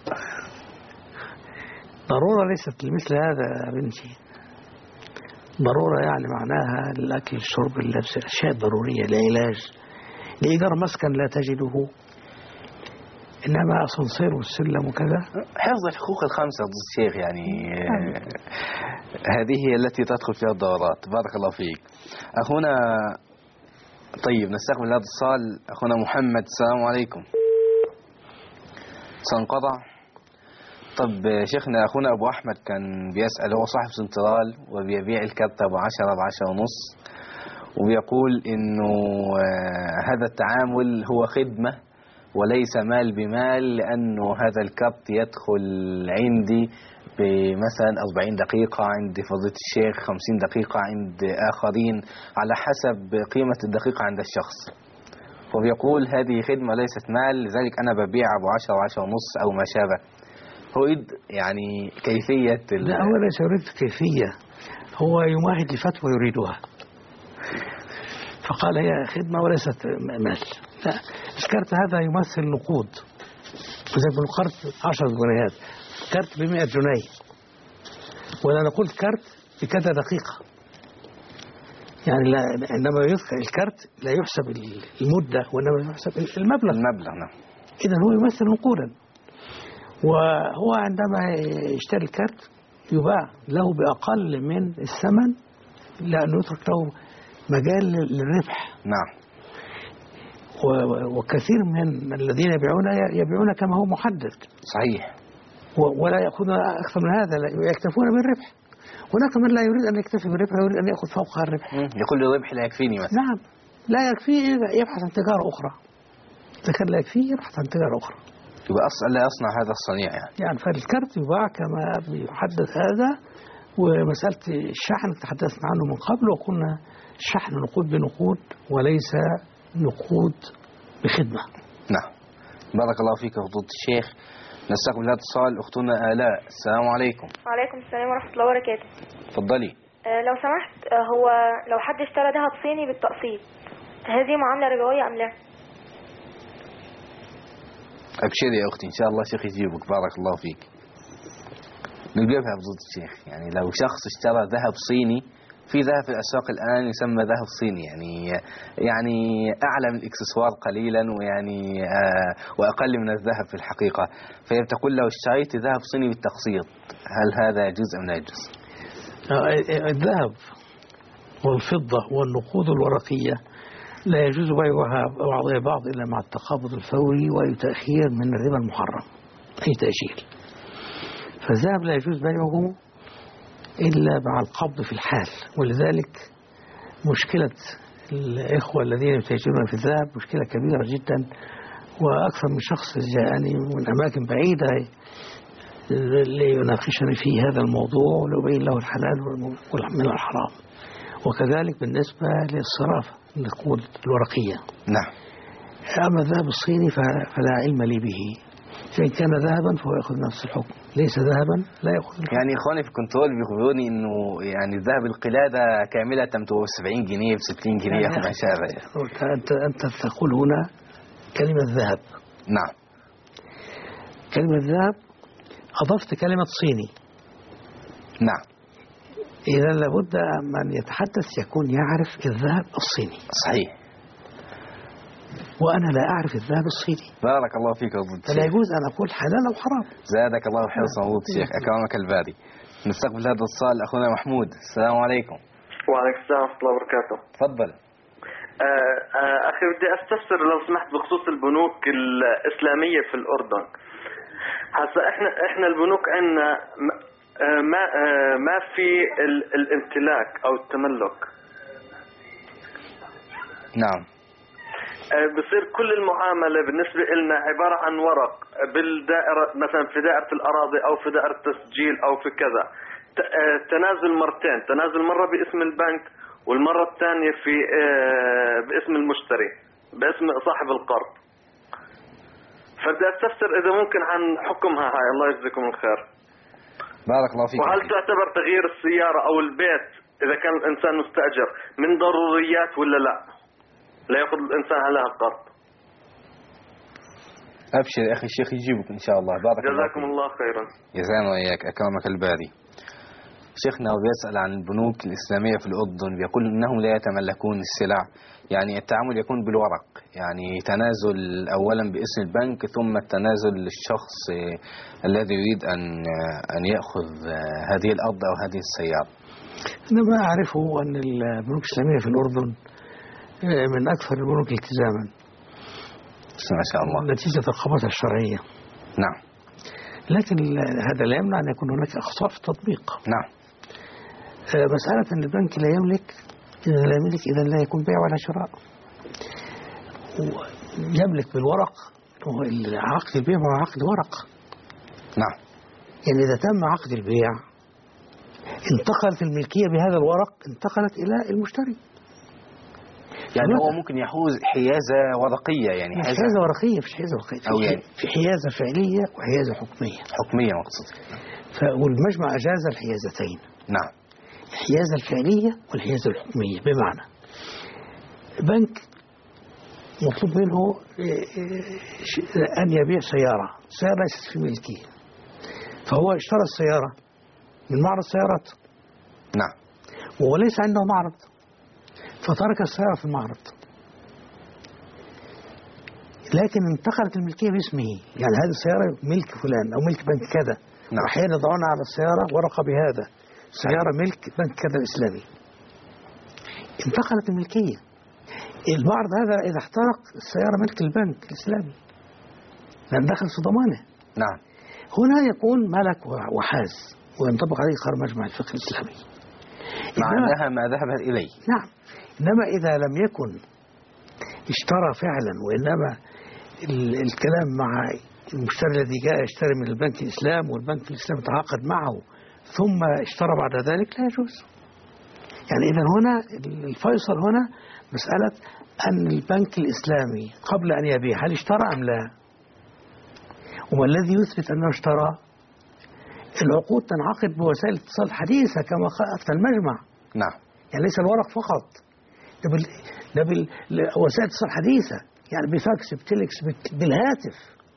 ضرورة ليست لمثل هذا يا بنتي. ضرورة يعني معناها الأكل الشرب اللبس، الأشياء ضرورية، العلاج، لإيجار مسكن لا تجده، إنما أسانسير والسلم وكذا. حفظ الحقوق الخمسة ضد الشيخ يعني هذه هي التي تدخل فيها الدورات. بارك الله فيك. أخونا طيب نستقبل هذا الاتصال. أخونا محمد السلام عليكم. سنقطع. طب شيخنا أخونا أبو أحمد كان بيسأل، هو صاحب سنترال وبيبيع الكارتة بعشرة بعشرة ونص، وبيقول إنه هذا التعامل هو خدمة وليس مال بمال، لأنه هذا الكارت يدخل عندي بمثلا أربعين دقيقة، عند فضيلة الشيخ خمسين دقيقة، عند آخرين على حسب قيمة الدقيقة عند الشخص. وبيقول هذه خدمة ليست مال، لذلك أنا ببيع أبو عشرة وعشرة ونص أو ما شابه. هو يعني كيفية ال... لا هو ليس يريد كيفية، هو يمهد لفتوى يريدها، فقال هي خدمة وليست مال. لا، الكارت هذا يمثل نقود، زي ما قلت عشرة جنيهات، كارت بمئة جنيه، ولا نقول كارت بكذا دقيقة، يعني لا، عندما يذكر الكارت لا يحسب المدة وإنما يحسب المبلغ. المبلغ نعم. إذا هو يمثل نقودا، وهو عندما يشتري الكارت يباع له بأقل من الثمن لأنه يترك له مجال للربح. نعم. وكثير من الذين يبيعون يبيعون كما هو محدد. صحيح. ولا يأخذون أكثر من هذا، يكتفون بالربح. هناك من لا يريد أن يكتفي بالربح، يريد أن يأخذ فوقها الربح. يقول له الربح لا يكفيني مثلا. نعم، لا يكفيه، يبحث عن تجارة أخرى. إذا كان لا يكفيه يبحث عن تجارة أخرى. يبقى أصلا لا يصنع هذا الصنيع يعني. يعني فالكارت يباع كما يحدث هذا. ومسألة الشحن تحدثنا عنه من قبل، وقلنا الشحن نقود بنقود وليس نقود بخدمة. نعم. بارك الله فيك يا فضيلة الشيخ. نستقبل هذا الاتصال أختنا آلاء. السلام عليكم. وعليكم السلام ورحمة الله وبركاته. اتفضلي. أه لو سمحت، أه هو لو حد اشترى ذهب صيني بالتقسيط هذه معاملة ربوية أم لا؟ أبشري يا أختي، إن شاء الله شيخ يجيبك. بارك الله فيك. نجيبها بضد الشيخ. يعني لو شخص اشترى ذهب صيني، في ذهب في الأسواق الآن يسمى ذهب صيني، يعني يعني أعلى من الإكسسوار قليلا، ويعني آه وأقل من الذهب في الحقيقة. فهي بتقول لو اشتريت ذهب صيني بالتقسيط هل هذا يجوز أم لا يجوز؟ الذهب والفضة والنقود الورقية لا يجوز بيعها بعضها بعض إلا مع التقابض الفوري وأي تأخير من الربا المحرم، أي تأجيل. فالذهب لا يجوز بيعه إلا مع القبض في الحال. ولذلك مشكلة الإخوة الذين يتاجرون في الذهب مشكلة كبيرة جدا، وأكثر من شخص جاءني من أماكن بعيدة ليناقشني في هذا الموضوع وليبين له الحلال من الحرام. وكذلك بالنسبة للصرافة النقود الورقية. نعم. أما الذهب الصيني فلا علم لي به، فإن كان ذهبا فهو يأخذ نفس الحكم، ليس ذهبا لا يأخذ الحكم. يعني إخواني في الكنترول بيخبروني إنه يعني الذهب القلادة كاملة تمتو بسبعين جنيه بستين جنيه يعني ما شابه. أنت أنت تقول هنا كلمة ذهب. نعم. كلمة ذهب أضفت كلمة صيني. نعم. إذا لابد من يتحدث يكون يعرف الذهب الصيني. صحيح. وأنا لا أعرف الذهب الصيني. بارك الله فيك يا فضيلة الشيخ. فلا يجوز أن أقول حلال أو حرام. زادك الله حرصا فضيلة الشيخ، أكرمك الباري. نستقبل هذا الاتصال أخونا محمود. السلام عليكم. وعليكم السلام ورحمة الله وبركاته. تفضل. آه آه أخي بدي أستفسر لو سمحت بخصوص البنوك الإسلامية في الأردن. هسا إحنا إحنا البنوك عندنا ما آه ما في الامتلاك أو التملك. نعم. بصير كل المعاملة بالنسبة لنا عبارة عن ورق بالدائرة، مثلا في دائرة الأراضي أو في دائرة التسجيل أو في كذا، تنازل مرتين، تنازل مرة باسم البنك والمرة الثانية في باسم المشتري باسم صاحب القرض. فبدي أستفسر إذا ممكن عن حكمها هاي، الله يجزيكم الخير. بارك الله فيك. وهل تعتبر تغيير السيارة أو البيت إذا كان الإنسان مستأجر من ضروريات ولا لا؟ لا يأخذ الإنسان عليها قرض. أبشر يا أخي الشيخ يجيبك إن شاء الله. بارك الله جزاكم الله خيرا. جزانا وإياك، أكرمك الباري. شيخنا وبيسأل عن البنوك الإسلامية في الأردن، بيقول إنهم لا يتملكون السلع، يعني التعامل يكون بالورق، يعني تنازل أولا باسم البنك ثم التنازل للشخص الذي يريد أن أن يأخذ هذه الأرض أو هذه السيارة. أنا ما أعرفه أن البنوك الإسلامية في الأردن من أكثر البنوك التزاما ما شاء الله نتيجة الرقابات الشرعية. نعم. لكن هذا لا يمنع أن يكون هناك أخطاء في التطبيق. نعم. مسألة أن البنك لا يملك، إذا لا يملك إذا لا يكون بيع ولا شراء. يملك بالورق، عقد البيع هو عقد ورق. نعم. يعني إذا تم عقد البيع انتقلت الملكية بهذا الورق، انتقلت إلى المشتري. يعني هو ممكن يحوز حيازة ورقية، يعني مش حيازة ورقية، مش حيازة ورقية، أو يعني في حيازة فعلية وحيازة حكمية. حكمية مقصود. والمجمع أجاز الحيازتين. نعم. الحيازة الفعلية والحيازة الحكمية، بمعنى بنك مطلوب منه أن يبيع سيارة، سيارة ليست في ملكه، فهو اشترى السيارة من معرض سيارات. نعم. وهو ليس عنده معرض، فترك السيارة في المعرض، لكن انتقلت الملكية باسمه، يعني هذه السيارة ملك فلان أو ملك بنك كذا. نعم. أحيانا يضعون على السيارة ورقة بهذا، سيارة ملك بنك كذا الإسلامي. انتقلت الملكية، المعرض هذا إذا احترق السيارة ملك البنك الإسلامي لأن دخل في ضمانه. نعم. هنا يكون ملك وحاز وينطبق عليه قرار مجمع الفقه الإسلامي مع أنها ما ذهبت إليه. نعم. إنما إذا لم يكن اشترى فعلا، وإنما الكلام مع المشتري الذي جاء يشتري من البنك الإسلام والبنك الإسلام تعاقد معه ثم اشترى بعد ذلك، لا يجوز. يعني إذا هنا الفيصل هنا مسألة أن البنك الإسلامي قبل أن يبيع هل اشترى أم لا، وما الذي يثبت أنه اشترى. العقود تنعقد بوسائل اتصال حديثة كما قالت المجمع. نعم. يعني ليس الورق فقط، ده بال... ده بال... وسائل اتصال حديثة، يعني بفاكس بتلكس بالهاتف،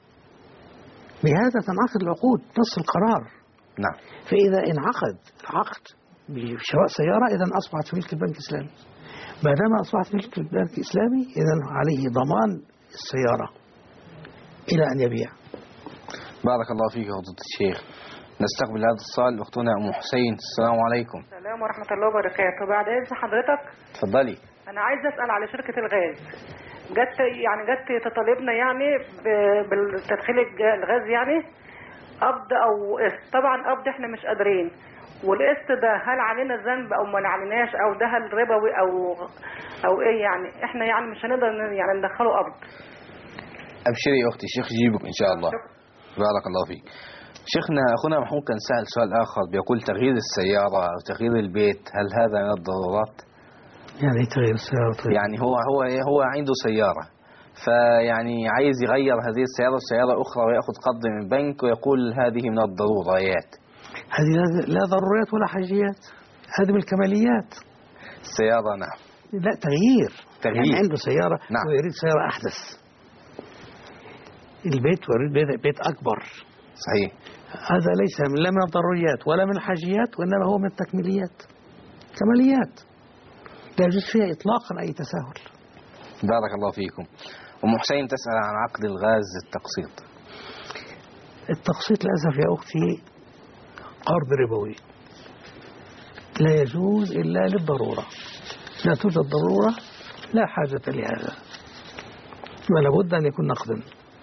بهذا تنعقد العقود نص القرار. نعم. فإذا انعقد العقد بشراء سيارة إذا أصبحت في ملك البنك الإسلامي، ما دام أصبحت في ملك البنك الإسلامي إذا عليه ضمان السيارة إلى أن يبيع. بارك الله فيك يا فضيلة الشيخ. نستقبل هذا الاتصال أختنا أم حسين. السلام عليكم. السلام ورحمة الله وبركاته. بعد إذن حضرتك تفضلي. أنا عايزة أسأل على شركة الغاز، جت يعني جت تطالبنا يعني بالتدخيل الغاز، يعني قبض أو قسط. طبعا قبض إحنا مش قادرين، والقسط ده هل علينا ذنب أو ما عليناش، أو ده هل ربوي أو أو إيه، يعني إحنا يعني مش هنقدر يعني ندخله قبض. أبشري يا أختي، الشيخ يجيبك إن شاء الله. بارك الله فيك. شيخنا أخونا محمود كان سأل سؤال آخر، بيقول تغيير السيارة أو تغيير البيت هل هذا من الضرورات؟ يعني تغيير السيارة طيب. يعني هو هو هو عنده سيارة، فيعني عايز يغير هذه السيارة سيارة أخرى ويأخذ قبض من بنك ويقول هذه من الضروريات. هذه لا ضروريات ولا حاجيات، هذه من الكماليات. السيارة نعم. لا تغيير. تغيير. يعني عنده سيارة نعم. ويريد سيارة أحدث. البيت ويريد بيت أكبر. صحيح. هذا ليس من لا من الضروريات ولا من الحاجيات، وإنما هو من التكميليات، كماليات لا يجوز فيها إطلاقا أي تساهل. بارك الله فيكم. أم حسين تسأل عن عقد الغاز التقسيط. التقسيط للأسف يا أختي قرض ربوي، لا يجوز إلا للضرورة، لا توجد ضرورة لا حاجة لهذا، ولا بد أن يكون نقدا.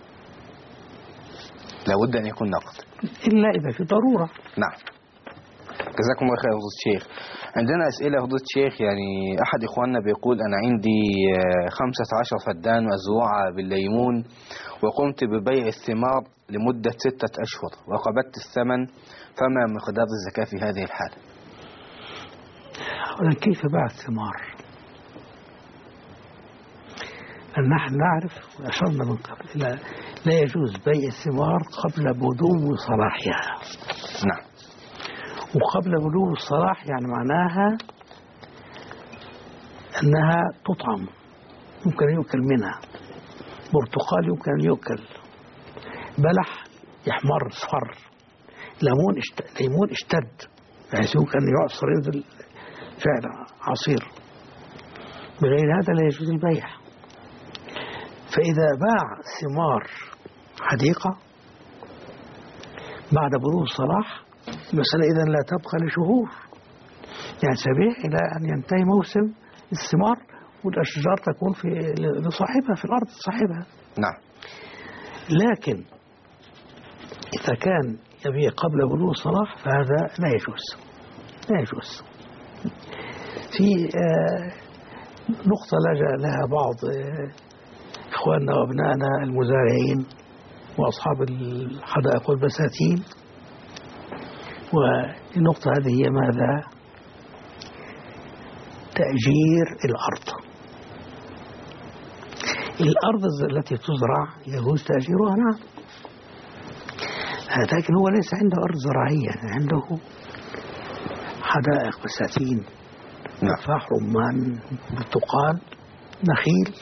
لابد أن يكون نقد إلا إذا في ضرورة. نعم. جزاكم الله خير يا فضيلة الشيخ. عندنا أسئلة يا فضيلة الشيخ. يعني أحد إخواننا بيقول أنا عندي خمسة عشر فدان مزروعة بالليمون، وقمت ببيع الثمار لمدة ستة أشهر وقبضت الثمن، فما مقدار الزكاة في هذه الحالة؟ أولا كيف باع الثمار؟ نحن نعرف وأشرنا من قبل لا, لا يجوز بيع الثمار قبل بدو صلاحها. نعم. وقبل بلوغ الصلاح يعني معناها أنها تطعم، يمكن أن يؤكل منها. برتقال يمكن أن يؤكل، بلح يحمر صفر، ليمون اشت... ليمون اشتد بحيث يمكن أن يعصر ينزل فعلا عصير. بغير هذا لا يجوز البيع. فإذا باع ثمار حديقة بعد بلوغ الصلاح المسألة إذن لا تبقى لشهور، يعني سبيع إلى أن ينتهي موسم الثمار والأشجار تكون في لصاحبها في الأرض صاحبها. نعم. لكن إذا كان يبيع قبل بلوغ الصلاح فهذا لا يجوز، لا يجوز. في نقطة لجأ لها بعض إخواننا وأبنائنا المزارعين وأصحاب الحدائق والبساتين، والنقطة هذه هي ماذا؟ تأجير الأرض. الأرض التي تزرع يجوز تأجيرها، نعم، لكن هو ليس عنده أرض زراعية، عنده حدائق، بساتين، تفاح، رمان، برتقال، نخيل،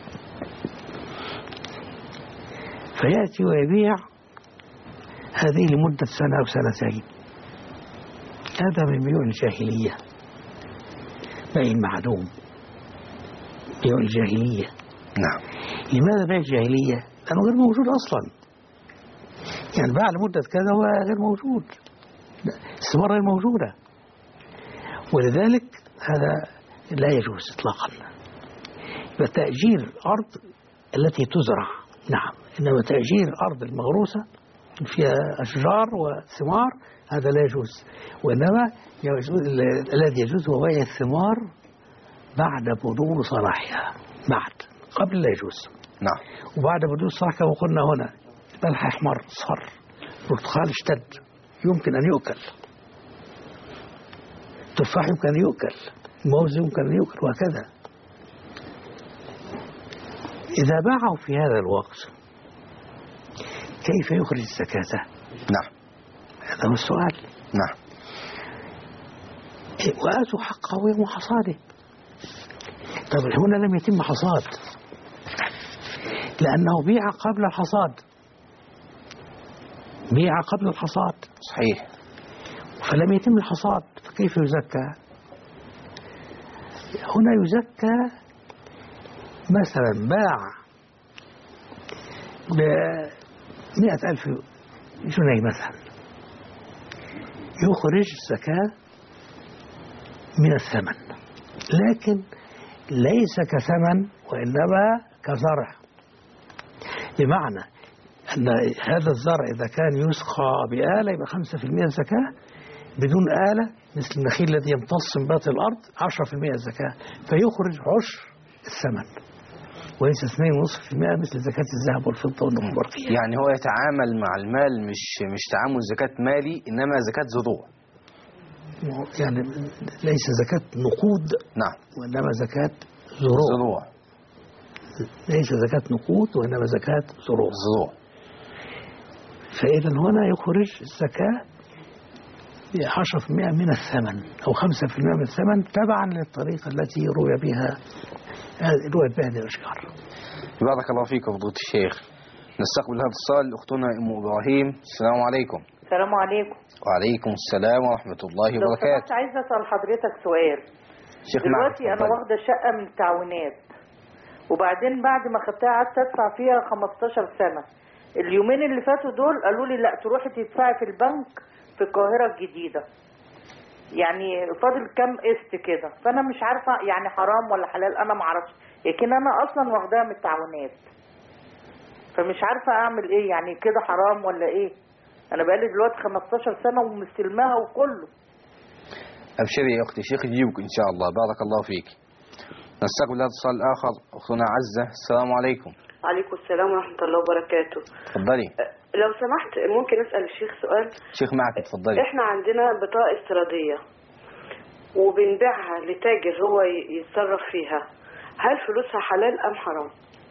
فيأتي ويبيع هذه لمدة سنة أو سنتين. هذا من بيوع الجاهلية، بيع المعدوم، بيع الجاهلية. نعم. لماذا بيع الجاهلية؟ لأنه غير موجود أصلا، يعني باع لمدة كذا هو غير موجود، الثمار غير موجودة، ولذلك هذا لا يجوز إطلاقا. فتأجير أرض التي تزرع نعم، إنما تأجير أرض المغروسة فيها أشجار وثمار هذا لا يجوز، وإنما يجوز الذي يجوز هو بيع الثمار بعد بدو صلاحها، بعد، قبل لا يجوز. نعم. وبعد بدو صلاحها كما قلنا هنا، البلح يحمر، صفر، البرتقال اشتد، يمكن أن يؤكل، التفاح يمكن أن يؤكل، الموز يمكن أن يؤكل، وهكذا. إذا باعوا في هذا الوقت كيف يخرج الزكاة؟ نعم، هذا هو السؤال. نعم. وآتوا حقه يوم حصاده. طب هنا لم يتم حصاد لأنه بيع قبل الحصاد، بيع قبل الحصاد. صحيح. فلم يتم الحصاد، فكيف يزكى؟ هنا يزكى مثلا باع بمئة ألف جنيه مثلا، يخرج الزكاة من الثمن، لكن ليس كثمن وإنما كزرع، بمعنى أن هذا الزرع إذا كان يسقى بآلة يبقى خمسة في المئة زكاة، بدون آلة مثل النخيل الذي يمتص من باطن الأرض عشرة في المئة زكاة، فيخرج عشر الثمن، وليس اثنين ونصف في المئة مثل زكاة الذهب والفضة والنقود والورقية. يعني هو يتعامل مع المال مش مش تعامل زكاة مالي، إنما زكاة زروع. يعني ليس زكاة نقود، نعم، وإنما زكاة زروع. زروع. ليس زكاة نقود وإنما زكاة زروع. زروع. فإذا هنا يخرج الزكاة عشرة في المئة من الثمن أو خمسة في المئة من الثمن، تبعا للطريقة التي روي بها روي بها هذه الأشجار. بارك الله فيكم فضيلة الشيخ. نستقبل هذا الاتصال أختنا أم إبراهيم. السلام عليكم. السلام عليكم. وعليكم السلام ورحمة الله وبركاته. لو سمحت عايزة أسأل حضرتك سؤال. دلوقتي أنا واخدة شقة من التعاونات، وبعدين بعد ما خدتها قعدت أدفع فيها خمستاشر سنة. اليومين اللي فاتوا دول قالوا لي لا تروحي تدفعي في البنك في القاهرة الجديدة، يعني فاضل كام قسط كده، فأنا مش عارفة يعني حرام ولا حلال، أنا معرفش، لكن أنا أصلا واخداها من التعاونات، فمش عارفة أعمل إيه، يعني كده حرام ولا إيه؟ أنا بقالي دلوقتي خمستاشر سنة ومستلماها وكله. أبشري يا أختي، شيخ يجيبك إن شاء الله. بارك الله فيك. نستقبل هذا الاتصال الآخر أختنا عزة. السلام عليكم. عليكم السلام ورحمة الله وبركاته. تفضلي. لو سمحت ممكن أسأل الشيخ سؤال؟ شيخ معك، تفضلي. إحنا عندنا بطاقة استيرادية وبنبيعها لتاجر هو يتصرف فيها، هل فلوسها حلال أم حرام؟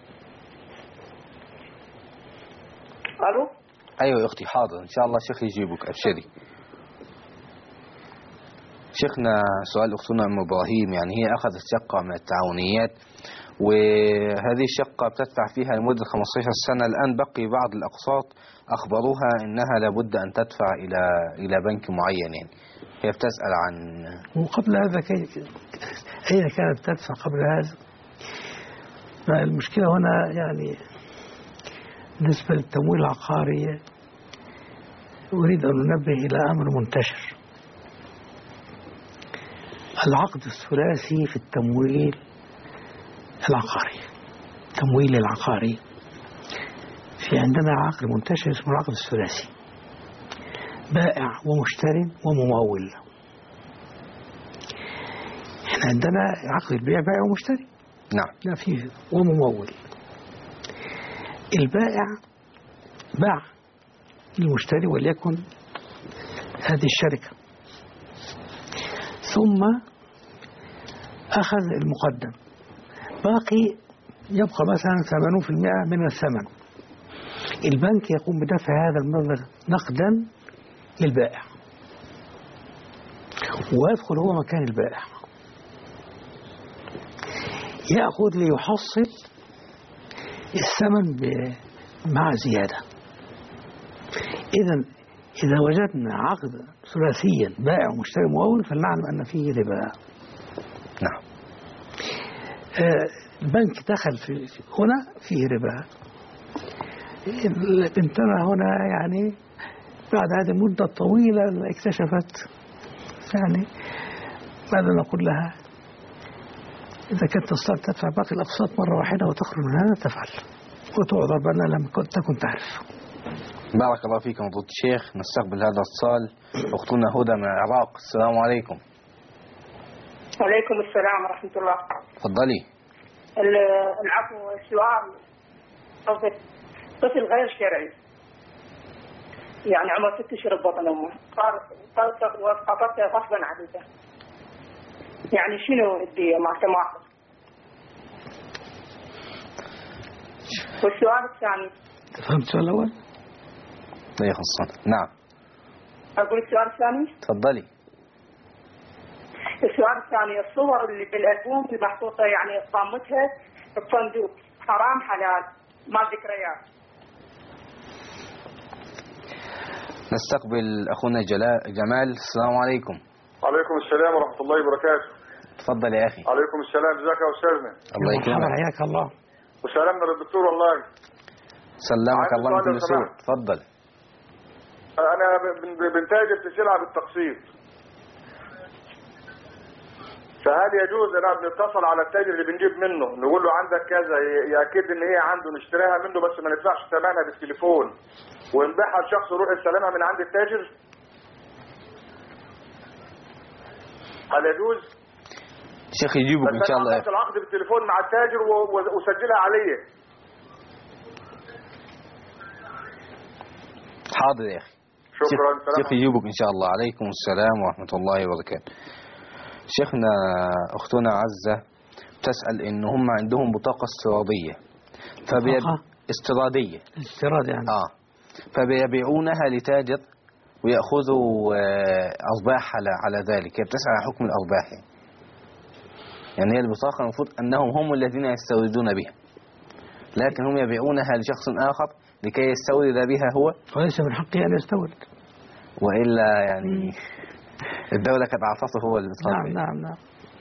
ألو؟ أيوة يا أختي، حاضر إن شاء الله شيخ يجيبك. أبشري. شيخنا سؤال أختنا أم إبراهيم، يعني هي أخذت شقة من التعاونيات وهذه الشقة بتدفع فيها لمدة خمستاشر سنة، الآن بقي بعض الأقساط، أخبروها أنها لابد أن تدفع إلى إلى بنك معين، يعني هي بتسأل عن. وقبل هذا كيف أين كانت تدفع قبل هذا؟ المشكلة هنا يعني بالنسبة للتمويل العقاري أريد أن ننبه إلى أمر منتشر. العقد الثلاثي في التمويل العقاري، التمويل العقاري في عندنا عقد منتشر اسمه العقد الثلاثي، بائع ومشتري وممول. احنا عندنا عقد البيع بائع ومشتري، نعم، لا فيه وممول. البائع باع للمشتري وليكن هذه الشركة، ثم أخذ المقدم، باقي يبقى مثلا ثمانين بالمئة من الثمن، البنك يقوم بدفع هذا المبلغ نقدا للبائع ويدخل هو مكان البائع يأخذ ليحصل الثمن مع زيادة. إذا إذا وجدنا عقد ثلاثيا بائع ومشتري ممول فلنعلم أن فيه ربا. نعم. آه البنك دخل في هنا فيه ربا. بنتنا هنا يعني بعد هذه المدة الطويلة اكتشفت، يعني ماذا نقول لها؟ إذا كانت تستطيع تدفع باقي الأقساط مرة واحدة وتخرج من هذا تفعل وتعذر بأنها لم تكن تعرف. بارك الله فيكم فضيلة الشيخ. نستقبل هذا الاتصال. أختنا هدى من العراق. السلام عليكم. وعليكم السلام ورحمة الله. تفضلي. العفو. السؤال طفل غير شرعي، يعني عمره ست اشهر ببطن امه، صارت وقفتها غصبا عليها، يعني شنو الدية مع سماحه؟ والسؤال الثاني. فهمت السؤال الأول؟ لا يخصنا. نعم. أقول السؤال الثاني؟ تفضلي. السؤال الثاني، الصور اللي بالألبوم اللي محطوطة يعني قامتها بصندوق، حرام حلال ما ذكريات؟ نستقبل أخونا جمال. السلام عليكم. وعليكم السلام ورحمة الله وبركاته. تفضل يا أخي. عليكم السلام. جزاك يا أستاذنا. الله يكرمك. حياك الله. وسلامنا للدكتور. والله سلمك الله من كل سوء. تفضل. أنا بنتاجر في سلعة بالتقسيط، فهل يجوز أن بنتصل على التاجر اللي بنجيب منه نقول له عندك كذا، يأكد إن هي عنده نشتريها منه بس ما ندفعش ثمنها بالتليفون ونبيعها لشخص يروح يستلمها من عند التاجر؟ هل يجوز؟ شيخ يجيبك إن شاء الله. بس العقد بالتليفون مع التاجر وسجلها عليه. حاضر يا أخي. شكرا. شيخ يجيبك إن شاء الله. عليكم السلام ورحمة الله وبركاته. شيخنا أختنا عزة تسأل إن هم عندهم بطاقة استيرادية فبيب... استيرادية استيراد يعني آه فبيبيعونها لتاجر ويأخذوا أرباح على على ذلك. هي بتسأل عن حكم الأرباح، يعني هي البطاقة المفروض أنهم هم الذين يستوردون بها، لكن هم يبيعونها لشخص آخر لكي يستورد بها هو، وليس من حقه أن يستورد، وإلا يعني م. الدولة قد أعطته هو البطاقة. نعم نعم نعم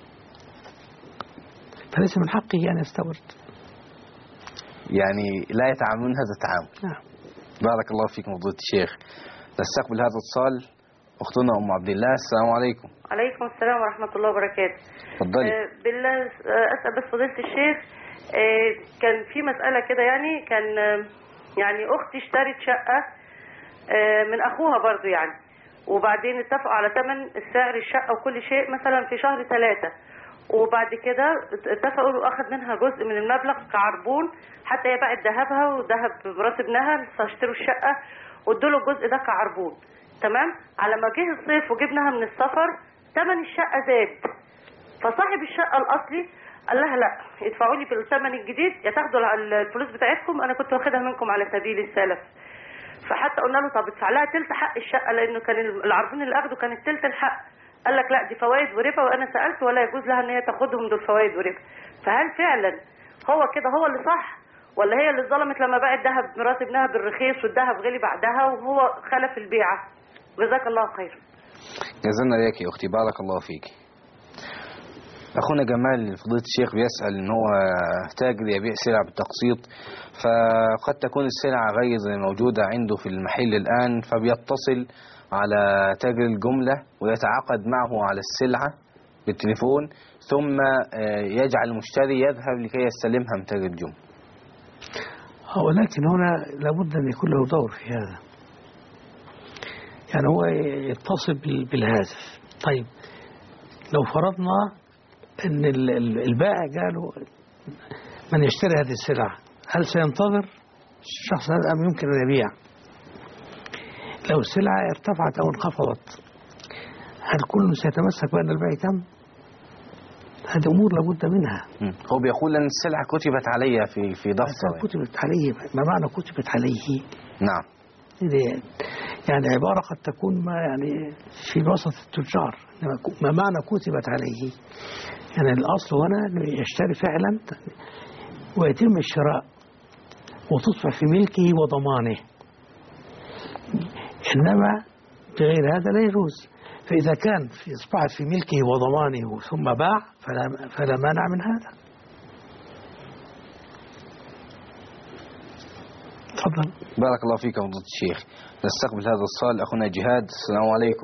فليس من حقه أن يستورد، يعني لا يتعاملون هذا التعامل. نعم. بارك الله فيكم فضيلة الشيخ. نستقبل هذا الاتصال. أختنا أم عبد الله. السلام عليكم. عليكم السلام ورحمة الله وبركاته. تفضلي. أه بالله أسأل بس فضيلة الشيخ، أه كان في مسألة كده، يعني كان يعني أختي اشترت شقة أه من أخوها برضو يعني، وبعدين اتفقوا على ثمن السعر الشقة وكل شيء مثلا في شهر ثلاثة، وبعد كده اتفقوا واخد منها جزء من المبلغ كعربون، حتى هي باعت ذهبها وذهب براس ابنها اشتروا الشقة وادوا له الجزء ده كعربون. تمام. على ما جه الصيف وجبناها من السفر ثمن الشقة زاد، فصاحب الشقة الأصلي قال لها لا ادفعوا لي بالثمن الجديد يا تاخدوا الفلوس بتاعتكم، انا كنت واخدها منكم على سبيل السلف. فحتى قلنا له طب ادفع لها تلت حق الشقة، لانه كان العربون اللي اخده كانت تلت الحق. قال لك لا دي فوائد وربا، وانا سألت ولا يجوز لها ان هي تاخدهم دول فوائد وربا. فهل فعلا هو كده هو اللي صح، ولا هي اللي ظلمت لما باعت ذهب مرات ابنها بالرخيص والذهب غلي بعدها وهو خلف البيعة؟ جزاك الله خير. جزانا لك يا اختي. بارك الله فيك. اخونا جمال فضيلة الشيخ بيسأل ان هو تاجر يبيع سلع بالتقسيط، فقد تكون السلعة غير موجودة عنده في المحل الآن، فبيتصل على تاجر الجملة ويتعاقد معه على السلعة بالتليفون، ثم يجعل المشتري يذهب لكي يستلمها من تاجر الجملة. ولكن هنا لابد أن يكون له دور في هذا، يعني هو يتصل بالهاتف. طيب لو فرضنا أن البائع قالوا من يشتري هذه السلعة، هل سينتظر الشخص هذا أم يمكن أن يبيع؟ لو السلعة ارتفعت أو انخفضت، هل كل سيتمسك بأن البيع تم؟ هذه أمور لابد منها. هو بيقول أن السلعة كتبت علي في في دفتر. كتبت عليه، ما معنى كتبت عليه؟ نعم. يعني عبارة قد تكون ما يعني في وسط التجار، ما معنى كتبت عليه؟ يعني الأصل هنا أنه يشتري فعلا ويتم الشراء وتصبح في ملكه وضمانه، إنما بغير هذا لا يجوز. فإذا كان في أصبحت في ملكه وضمانه ثم باع فلا, فلا مانع من هذا. تفضل. بارك الله فيك فضيلة الشيخ. نستقبل هذا الصال أخونا جهاد. السلام عليكم.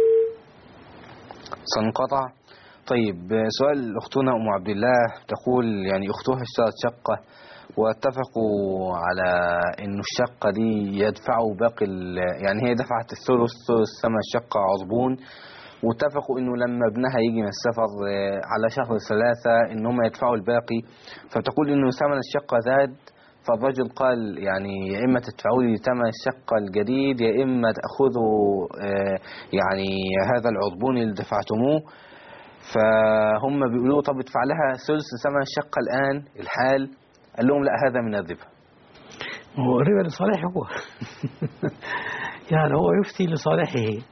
سنقطع. طيب سؤال أختنا أم عبد الله تقول يعني أختها اشترت شقة واتفقوا على إنه الشقة دي يدفعوا باقي، يعني هي دفعت الثلث ثلث ثمن الشقة عزبون، واتفقوا إنه لما ابنها يجي من السفر على شهر ثلاثة إنهم يدفعوا الباقي. فتقول إنه ثمن الشقة زاد، فالرجل قال يعني يا إما تدفعوا لي ثمن الشقة الجديد يا إما تأخذوا يعني هذا العزبون اللي دفعتموه. فهم بيقولوا طب ادفع لها ثلث ثمن الشقة الآن الحال. قال لهم لا، هذا من الربا. هو الربا لصالحه هو يعني هو يفتي لصالحه،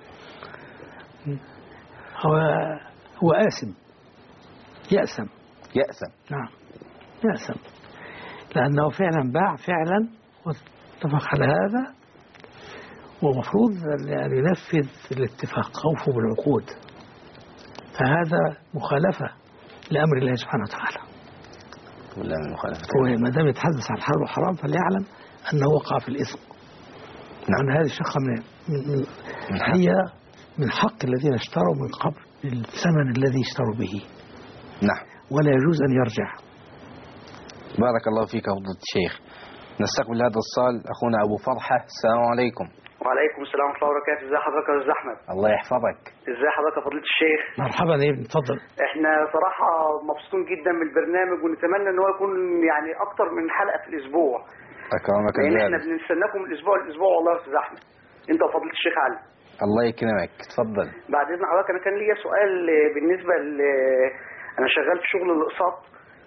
هو هو آثم يأثم يأثم نعم يأثم، لأنه فعلا باع فعلا واتفق على هذا، ومفروض أن ينفذ الاتفاق، أوفوا بالعقود. فهذا مخالفة لأمر الله سبحانه وتعالى. ولا مخالفة. هو ما دام يتحدث عن حلال وحرام فليعلم أنه وقع في الإثم. لأن هذه الشقة من, من, من هي من حق الذين اشتروا من قبل الثمن الذي اشتروا به. نعم. ولا يجوز أن يرجع. بارك الله فيك فضيلة الشيخ. نستقبل هذا الصال أخونا أبو فرحة. السلام عليكم. وعليكم السلام ورحمة الله وبركاته. ازي حضرتك يا أستاذ أحمد؟ الله يحفظك. ازي حضرتك يا فضيلة الشيخ؟ مرحبا يا ابني، اتفضل. احنا صراحة مبسوطين جدا من البرنامج، ونتمنى ان هو يكون يعني اكتر من حلقة في الاسبوع. أكرمك لان الله. احنا بنستناكم الاسبوع الاسبوع والله يا أستاذ أحمد، انت وفضيلة الشيخ علي. الله يكرمك، اتفضل. بعد اذن حضرتك انا كان ليا سؤال بالنسبة ل انا شغال في شغل الاقساط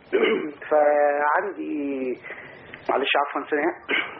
فعندي معلش عفوا ثانية.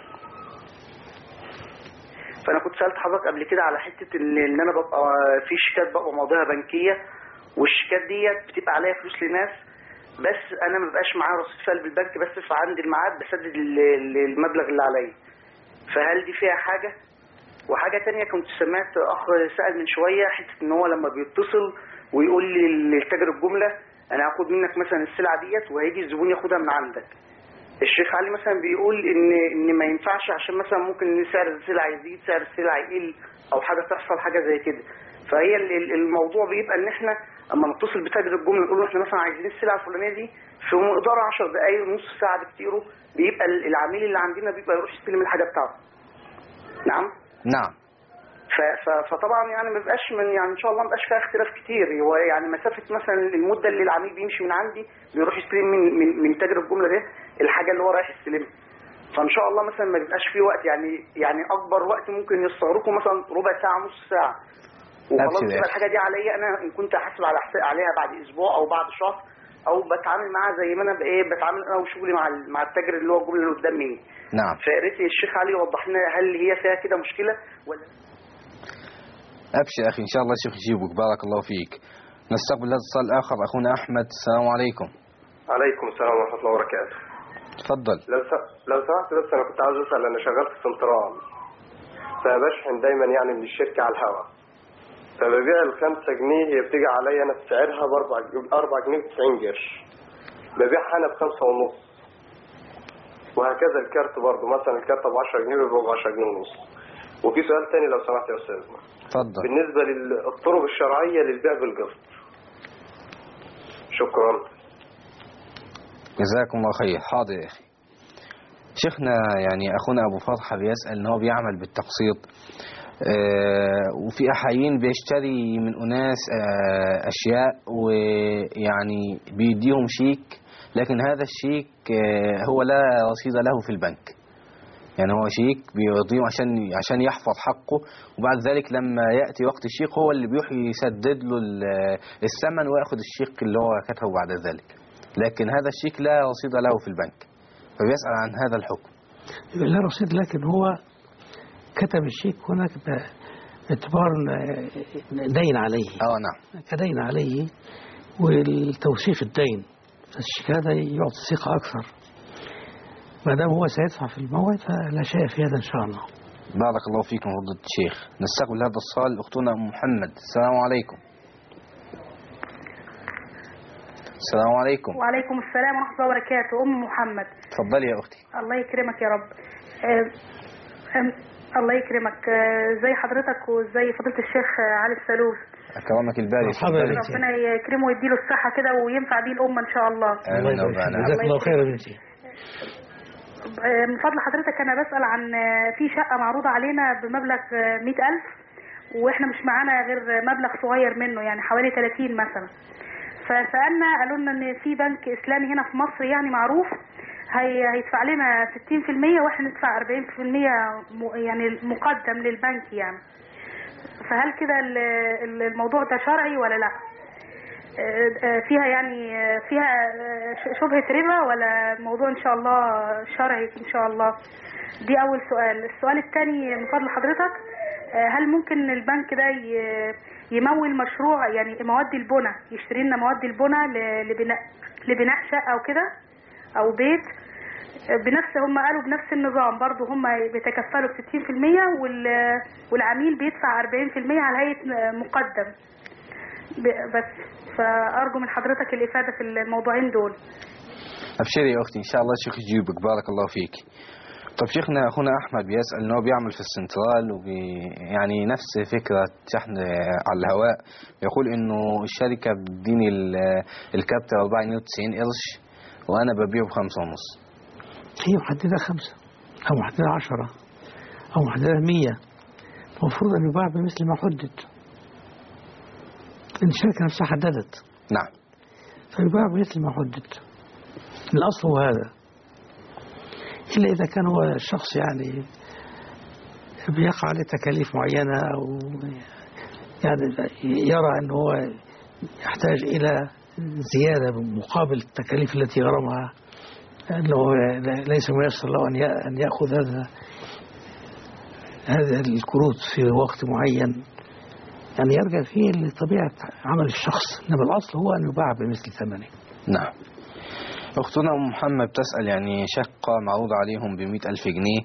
فانا كنت سالت حضرتك قبل كده على حته ان ان انا ببقى في شيكات ببقى ماضيها بنكيه، والشيكات ديت بتبقى عليها فلوس لناس، بس انا ما بقاش معايا رصيد في قلب البنك، بس في عند الميعاد بسدد المبلغ اللي عليا. فهل دي فيها حاجه؟ وحاجه تانية كنت سمعت اخ سال من شويه حته ان هو لما بيتصل ويقول لي للتاجر الجمله انا هاخد منك مثلا السلعه ديت وهيجي الزبون ياخدها من عندك. الشيخ علي مثلا بيقول ان ان ما ينفعش عشان مثلا ممكن سعر السلعه يزيد، سعر السلعه يقل، او حاجه تحصل حاجه زي كده. فهي الموضوع بيبقى ان احنا اما نتصل بتاجر الجمله نقول له احنا مثلا عايزين السلعه الفلانيه دي في مقدار عشر دقائق نص ساعه بكتيره، بيبقى العميل اللي عندنا بيبقى يروح يستلم الحاجه بتاعته. نعم. نعم. فطبعا يعني ما بيبقاش من يعني ان شاء الله ما بيبقاش فيها اختلاف كتير، هو يعني مسافه مثلا المده اللي العميل بيمشي من عندي بيروح يستلم من من, من تاجر الجمله ده الحاجه اللي هو رايح يستلمها. فان شاء الله مثلا ما بيبقاش فيه وقت، يعني يعني اكبر وقت ممكن يستغرقوا مثلا ربع ساعه نص ساعه، وخلاص تبقى الحاجه دي عليا انا ان كنت احاسب على حساب عليها بعد اسبوع او بعد شهر، او بتعامل معاها زي ما انا بايه بتعامل انا وشغلي مع مع التاجر اللي هو الجمله اللي قدام مني. نعم. فيا ريت الشيخ علي يوضح لنا هل هي فيها كده مشكله ولا؟ أبشر أخي إن شاء الله الشيخ يجيبك. بارك الله فيك. نستقبل هذا الاتصال الآخر أخونا أحمد. السلام عليكم. عليكم السلام ورحمة الله وبركاته. تفضل. لو س... لو سمحت بس أنا كنت عاوز أسأل، أنا شغال في سنترال فبشحن دايما يعني من الشركة على الهواء، فببيع الخمسة جنيه هي بتيجي عليا أنا بسعرها بأربع أربع جنيه وتسعين قرش، ببيعها أنا بخمسة ونص، وهكذا الكارت برضه مثلا الكارت ب عشرة جنيه بيبقى ب عشرة جنيه ونص. وفي سؤال تاني لو سمحت يا أستاذنا. اتفضل. بالنسبة للطرق الشرعية للبيع بالقسط. شكرا. جزاكم الله خير. حاضر يا أخي. شيخنا يعني أخونا أبو فرحة بيسأل إن هو بيعمل بالتقسيط، آه وفي أحيان بيشتري من أناس آه أشياء ويعني بيديهم شيك، لكن هذا الشيك آه هو لا رصيد له في البنك، يعني هو شيك بيرضيه عشان عشان يحفظ حقه، وبعد ذلك لما يأتي وقت الشيك هو اللي بيروح يسدد له الثمن ويأخذ الشيك اللي هو كتبه بعد ذلك، لكن هذا الشيك لا رصيد له في البنك، فبيسأل عن هذا الحكم. لا رصيد، لكن هو كتب الشيك هناك باعتبار دين عليه. اه نعم، كدين عليه والتوثيق الدين، الشيك هذا يعطي ثقة أكثر. ما دام هو سيدفع في الموعد فلا شيء في هذا إن شاء الله. بارك الله فيكم فضيلة الشيخ. نستقبل هذا السؤال أختنا أم محمد. السلام عليكم. السلام عليكم. وعليكم السلام ورحمة الله وبركاته. أم محمد. تفضلي يا أختي. الله يكرمك يا رب. أه أه الله يكرمك. زي حضرتك وزي فضيلة الشيخ علي السلوس. أكرمك الباري. ربنا يكرمه ويديله الصحة كده وينفع بيه الأمة إن شاء الله. آمين. جزاك الله خير يا بنتي. من فضل حضرتك أنا بسأل عن في شقة معروضة علينا بمبلغ مئة ألف، وإحنا مش معانا غير مبلغ صغير منه يعني حوالي ثلاثين مثلا. فسألنا قالوا لنا إن في بنك إسلامي هنا في مصر يعني معروف هي هيدفع لنا ستين في المية وإحنا ندفع أربعين في المية يعني مقدم للبنك يعني. فهل كده الموضوع ده شرعي ولا لا؟ فيها يعني فيها شبهة ربا ولا الموضوع إن شاء الله شرعي إن شاء الله؟ دي أول سؤال. السؤال الثاني من فضل حضرتك، هل ممكن البنك ده يمول مشروع يعني مواد البناء، يشتري لنا مواد البناء لبناء لبناء شقة أو كده أو بيت بنفس، هم قالوا بنفس النظام برضو هم بيتكفلوا بستين في المية والعميل بيدفع أربعين في المية على هيئة مقدم بس. فأرجو من حضرتك الإفادة في الموضوعين دول. أبشري يا أختي إن شاء الله الشيخ يجيبك. بارك الله فيك. طب شيخنا أخونا أحمد بيسأل إنه بيعمل في السنترال وبي يعني نفس فكرة شحن على الهواء، يقول إنه الشركة بتديني الكابتة أربعة جنيه وتسعين قرش وأنا ببيعه بخمسة ونص. هي محددة خمسة أو محددة عشرة أو محددة مية، المفروض أن يباع بمثل ما حدد. إن الشركة نفسها حددت. نعم. فيباع بمثل ما حدد. الأصل هو هذا. إلا إذا كان هو الشخص يعني بيقع عليه تكاليف معينة أو يعني يرى أنه هو يحتاج إلى زيادة مقابل التكاليف التي غرمها، أنه ليس ميسر له أن يأخذ هذا هذا الكروت في وقت معين، يعني يرجع فيه لطبيعة عمل الشخص، إنما الأصل هو أن يباع بمثل ثمنه. نعم. أختنا أم محمد تسأل يعني شقة معروض عليهم بمئة ألف جنيه،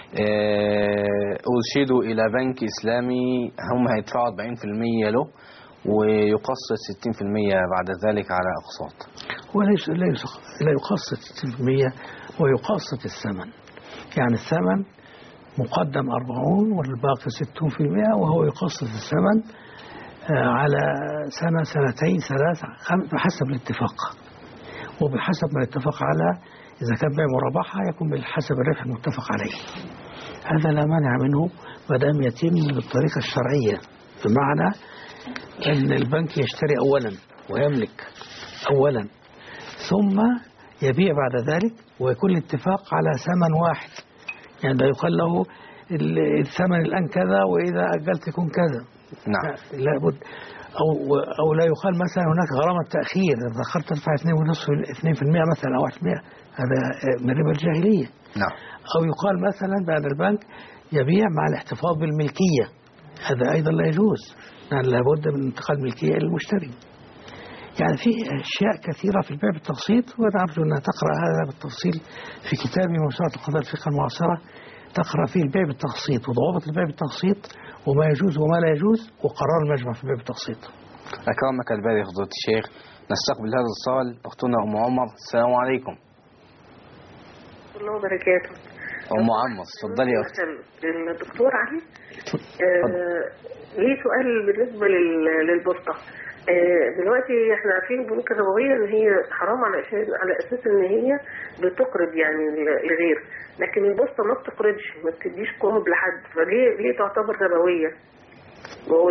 أرشدوا إلى بنك إسلامي هم هيدفعوا أربعين في المية له ويقسط ستين في المية بعد ذلك على أقساط. وليس لا يقسط ستين في المية ويقسط الثمن، يعني الثمن مقدم أربعون والباقي ستون في المئة وهو يقسط الثمن على سنة سنتين ثلاث بحسب الاتفاق، وبحسب ما يتفق على إذا كان بيع مرابحة يكون بحسب الربح المتفق عليه. هذا لا مانع منه ما دام يتم بالطريقة الشرعية، بمعنى أن البنك يشتري أولا ويملك أولا ثم يبيع بعد ذلك، ويكون الاتفاق على ثمن واحد، يعني لا يقال له الثمن الآن كذا وإذا أجلت يكون كذا. نعم. لابد أو أو لا يقال مثلا هناك غرامة تأخير، إذا أخرت تدفع اثنين ونصف اثنين في المئة مثلا أو واحد في المئة، هذا من ربا الجاهلية. نعم. أو يقال مثلا بأن البنك يبيع مع الاحتفاظ بالملكية، هذا أيضا لا يجوز، يعني لابد من انتقال الملكية إلى المشتري. يعني في أشياء كثيرة في البيع بالتقسيط، وأنا أرجو أن تقرأ هذا بالتفصيل في كتابي موسوعة القضاء الفقه المعاصرة، تقرأ فيه البيع بالتقسيط وضوابط البيع بالتقسيط وما يجوز وما لا يجوز وقرار المجمع في البيع بالتقسيط. أكرمك الباري فضيلة الشيخ. نستقبل هذا السؤال أختنا أم عمر. السلام عليكم. الله وبركاته. أم عمر تفضلي يا أختي. الدكتور علي آه ليه سؤال بالنسبة للبسطة. آه دلوقتي احنا عارفين البنوك الربوية ان هي حرام على على اساس ان هي بتقرض يعني الغير، لكن البسطة ما بتقرضش، ما بتديش قروض لحد، فليه ليه تعتبر ربوية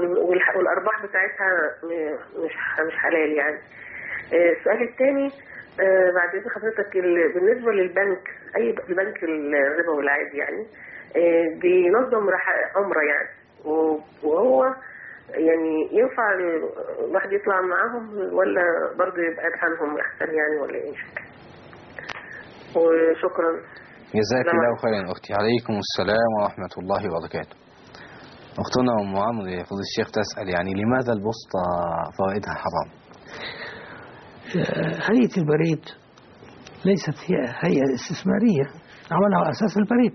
والارباح بتاعتها مش مش حلال يعني. آه السؤال الثاني آه بعدين حضرتك ال- بالنسبة للبنك، أي ب- البنك الربوي العادي يعني آه بينظم رح- عمرة يعني، و- وهو يعني ينفع ال- الواحد يطلع معاهم ولا برضه يبعد عنهم أحسن يعني، ولا إيه؟ وشكرا. جزاك السلام الله خيرا أختي. عليكم السلام ورحمة الله وبركاته. أختنا أم عمرو يا فضيلة الشيخ تسأل يعني لماذا البوسطة فوائدها حرام؟ هيئة البريد ليست هي هيئة استثمارية، عملها أساس البريد،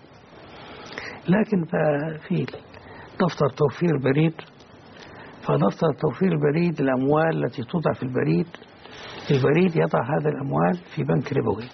لكن في دفتر توفير البريد، فدفتر توفير البريد الأموال التي توضع في البريد، البريد يضع هذه الأموال في بنك ربوي،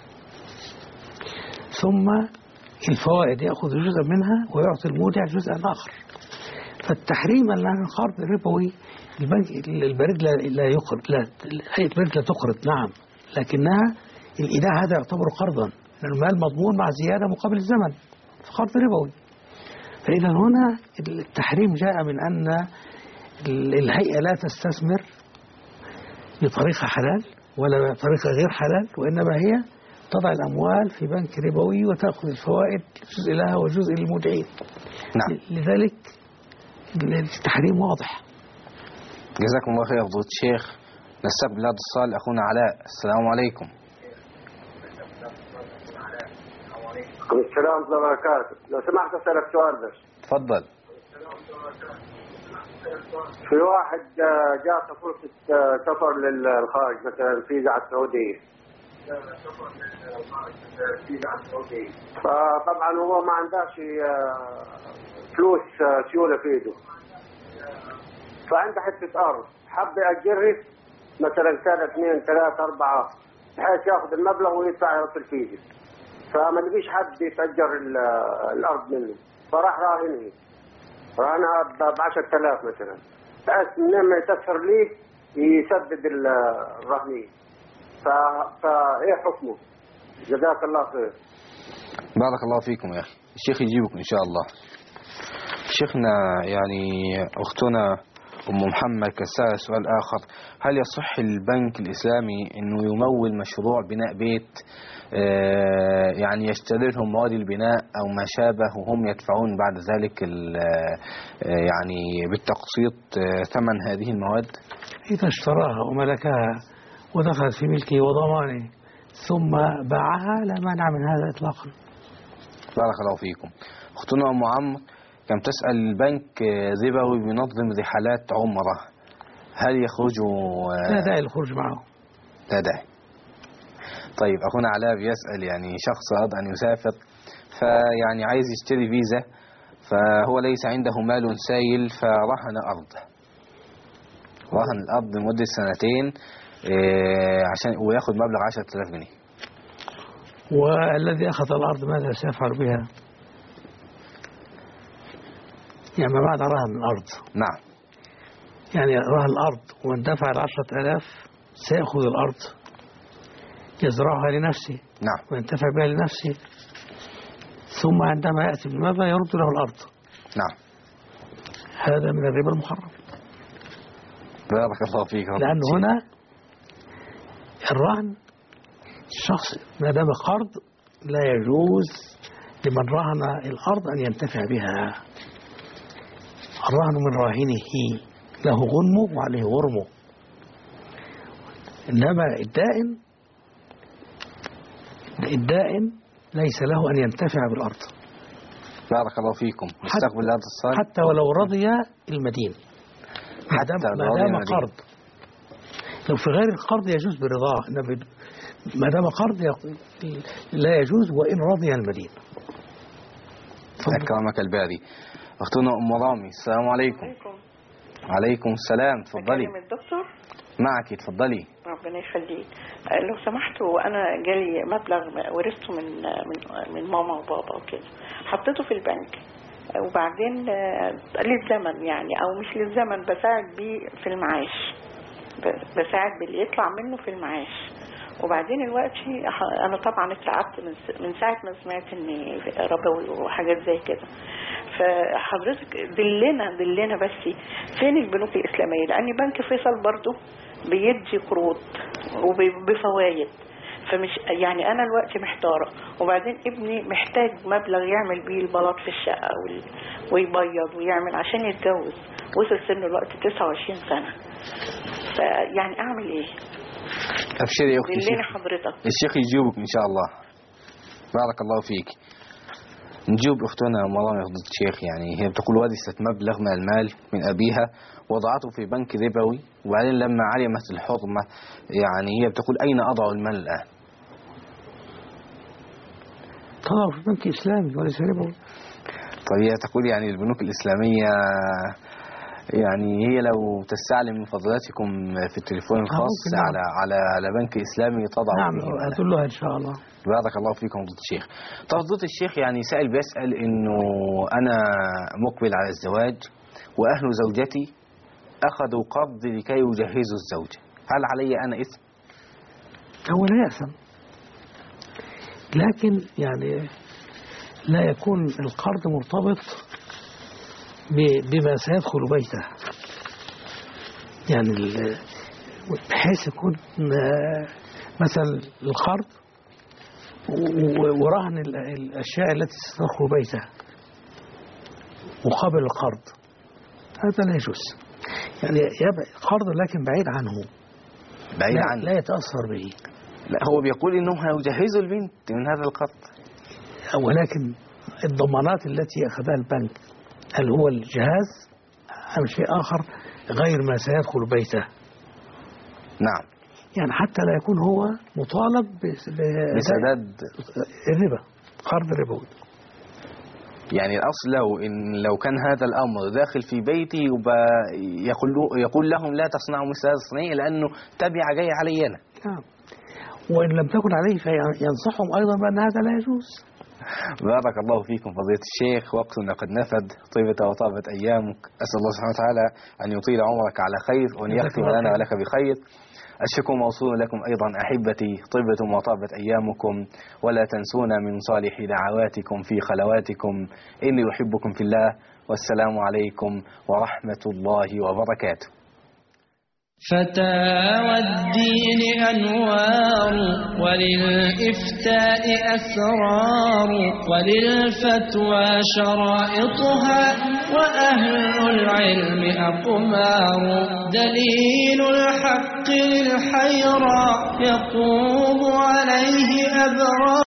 ثم الفوائد يأخذ جزءا منها ويعطي المودع جزءا آخر. فالتحريم أن القرض الربوي البنك البريد لا لا يقرض، لا هيئة البريد لا تقرض، نعم، لكنها الإيداع هذا يعتبر قرضا، لأن المال مضمون مع زيادة مقابل الزمن، فقرض ربوي. فإذا هنا التحريم جاء من أن الهيئة لا تستثمر بطريقة حلال ولا بطريقة غير حلال، وإنما هي تضع الأموال في بنك ربوي وتأخذ الفوائد جزء لها وجزء للمودعين. نعم. لذلك التحريم واضح. جزاكم الله خير يا فضيلة الشيخ. نستقبل هذا الاتصال أخونا علاء. السلام عليكم. السلام ورحمة الله وبركاته. لو سمحت أسألك سؤال بس. تفضل. في واحد جاء فرصة سفر للخارج مثلا فيزا على السعودية. فطبعا هو ما عندهش فلوس سيولة في ايده، فعنده حتة أرض حب يأجرها مثلا سنة اثنين ثلاثة أربعة بحيث ياخذ المبلغ ويدفع في الفيزا، فما لقيش حد يتأجر الأرض منه، فراح راهنها راهنها ب عشرة آلاف مثلا، بحيث لما يتأثر ليه يسدد الرهنية. فايه حكمه؟ جزاك الله خير. بارك الله فيكم يا أخي. الشيخ يجيبكم إن شاء الله. شيخنا يعني أختنا أم محمد كسأل سؤال آخر: هل يصح البنك الإسلامي أنه يمول مشروع بناء بيت آه يعني يشتري لهم مواد البناء أو ما شابه وهم يدفعون بعد ذلك آه يعني بالتقسيط آه ثمن هذه المواد؟ إذا اشتراها وملكها ودخلت في ملكه وضمانه ثم باعها لا مانع من هذا إطلاقا. بارك الله فيكم. أختنا أم عمرو كم تسأل: البنك ربوي بينظم رحلات عمرة، هل يخرجوا؟ لا داعي الخروج معه. لا داعي. طيب أخونا علاء بيسأل يعني شخص أراد أن يسافر فيعني عايز يشتري فيزا، فهو ليس عنده مال سائل فرهن أرض رهن الأرض لمدة سنتين عشان وياخد مبلغ عشرة آلاف جنيه. والذي أخذ الأرض ماذا سيفعل بها؟ يعني ما بعد رهن الأرض. نعم. يعني رهن الأرض ومن دفع العشرة آلاف سيأخذ الأرض يزرعها لنفسه. نعم. وينتفع بها لنفسه، ثم عندما يأتي بالمبلغ يرد له الأرض. نعم. هذا من الربا المحرم. بارك الله فيك. لأن هنا الرهن الشخص ما دام قرض لا يجوز لمن رهن الأرض أن ينتفع بها. الرهن من راهنه له غنمه وعليه غرمه، إنما الدائن الدائن ليس له أن ينتفع بالأرض. بارك الله فيكم. نستقبل هذا الصالح. حتى ولو رضي المدين، حتى ما دام قرض. لو في غير القرض يجوز برضاه، إنما ما دام قرض لا يجوز وإن رضي المدين. أكرمك الباري. أختنا أم رامي. السلام عليكم. عليكم. عليكم السلام. تفضلي. أكلم الدكتور؟ معك، تفضلي. ربنا يخليك. لو سمحتوا أنا جالي مبلغ ورثته من من من ماما وبابا وكده، حطيته في البنك وبعدين للزمن يعني أو مش للزمن بساعد بيه في المعاش، بساعد باللي يطلع منه في المعاش. وبعدين الوقت أنا طبعا اتعبت من ساعة ما سمعت إن ربوي وحاجات زي كده. فحضرتك دلنا دلنا بس فين البنوك الإسلامية، لأن بنك فيصل برضو بيدي قروض وبفوائد، فمش يعني انا الوقت محتاره. وبعدين ابني محتاج مبلغ يعمل بيه البلاط في الشقه ويبيض ويعمل عشان يتجوز، وصل سنه الوقت تسعة وعشرين سنه، فيعني اعمل ايه؟ ابشري يا اختي، دليني حضرتك. الشيخ يجيبك ان شاء الله. بارك الله فيك. نجيب اختنا مرام يا فضيلة الشيخ. يعني هي بتقول ورثت مبلغ من المال من ابيها وضعته في بنك ربوي، وبعدين لما علمت الحرمه يعني هي بتقول اين اضع المال الان؟ طبعا في بنك اسلامي وليس ربوي. طيب هي تقول يعني البنوك الاسلاميه يعني هي لو تستعلم من فضلاتكم في التليفون الخاص نعم. على على على بنك اسلامي تضع نعم فيه هتقول لها ان شاء الله. بارك الله فيكم فضيلة الشيخ. طب فضيلة الشيخ يعني سائل بيسأل انه انا مقبل على الزواج واهل زوجتي اخذوا قرض لكي يجهزوا الزوجة، هل علي انا اثم؟ هو لا يأثم، لكن يعني لا يكون القرض مرتبط بما سيدخل بيته، يعني بحيث يكون مثلا القرض ورهن الأشياء التي ستدخل بيته مقابل القرض، هذا لا يجوز. يعني يبقى قرض لكن بعيد عنه، بعيد لا, عنه لا يتأثر به. لا هو بيقول انهم هيجهزوا البنت من هذا القرض، ولكن الضمانات التي أخذها البنك هل هو الجهاز أم شيء آخر غير ما سيدخل بيته؟ نعم. يعني حتى لا يكون هو مطالب بسداد الربا، قرض ربوي. يعني الأصل لو إن لو كان هذا الأمر داخل في بيتي يبقى يقول يقول لهم لا تصنعوا مثل هذا الصنيع لأنه تبع جاي علي أنا. نعم. وإن لم تكن عليه فينصحهم أيضا بأن هذا لا يجوز. بارك الله فيكم فضيلة الشيخ. وقتنا قد نفد، طيبة وطابت أيامك. أسأل الله سبحانه وتعالى أن يطيل عمرك على خير وأن يختم لنا ولك بخير. الشكر موصول لكم أيضا أحبتي، طيبة وطابت أيامكم، ولا تنسونا من صالح دعواتكم في خلواتكم، إني أحبكم في الله، والسلام عليكم ورحمة الله وبركاته. فتاوى الدين أنوار، وللإفتاء أسرار، وللفتوى شرائطها، وأهل العلم أقمار. دليل الحق للحيرى يقوم عليه أبرار.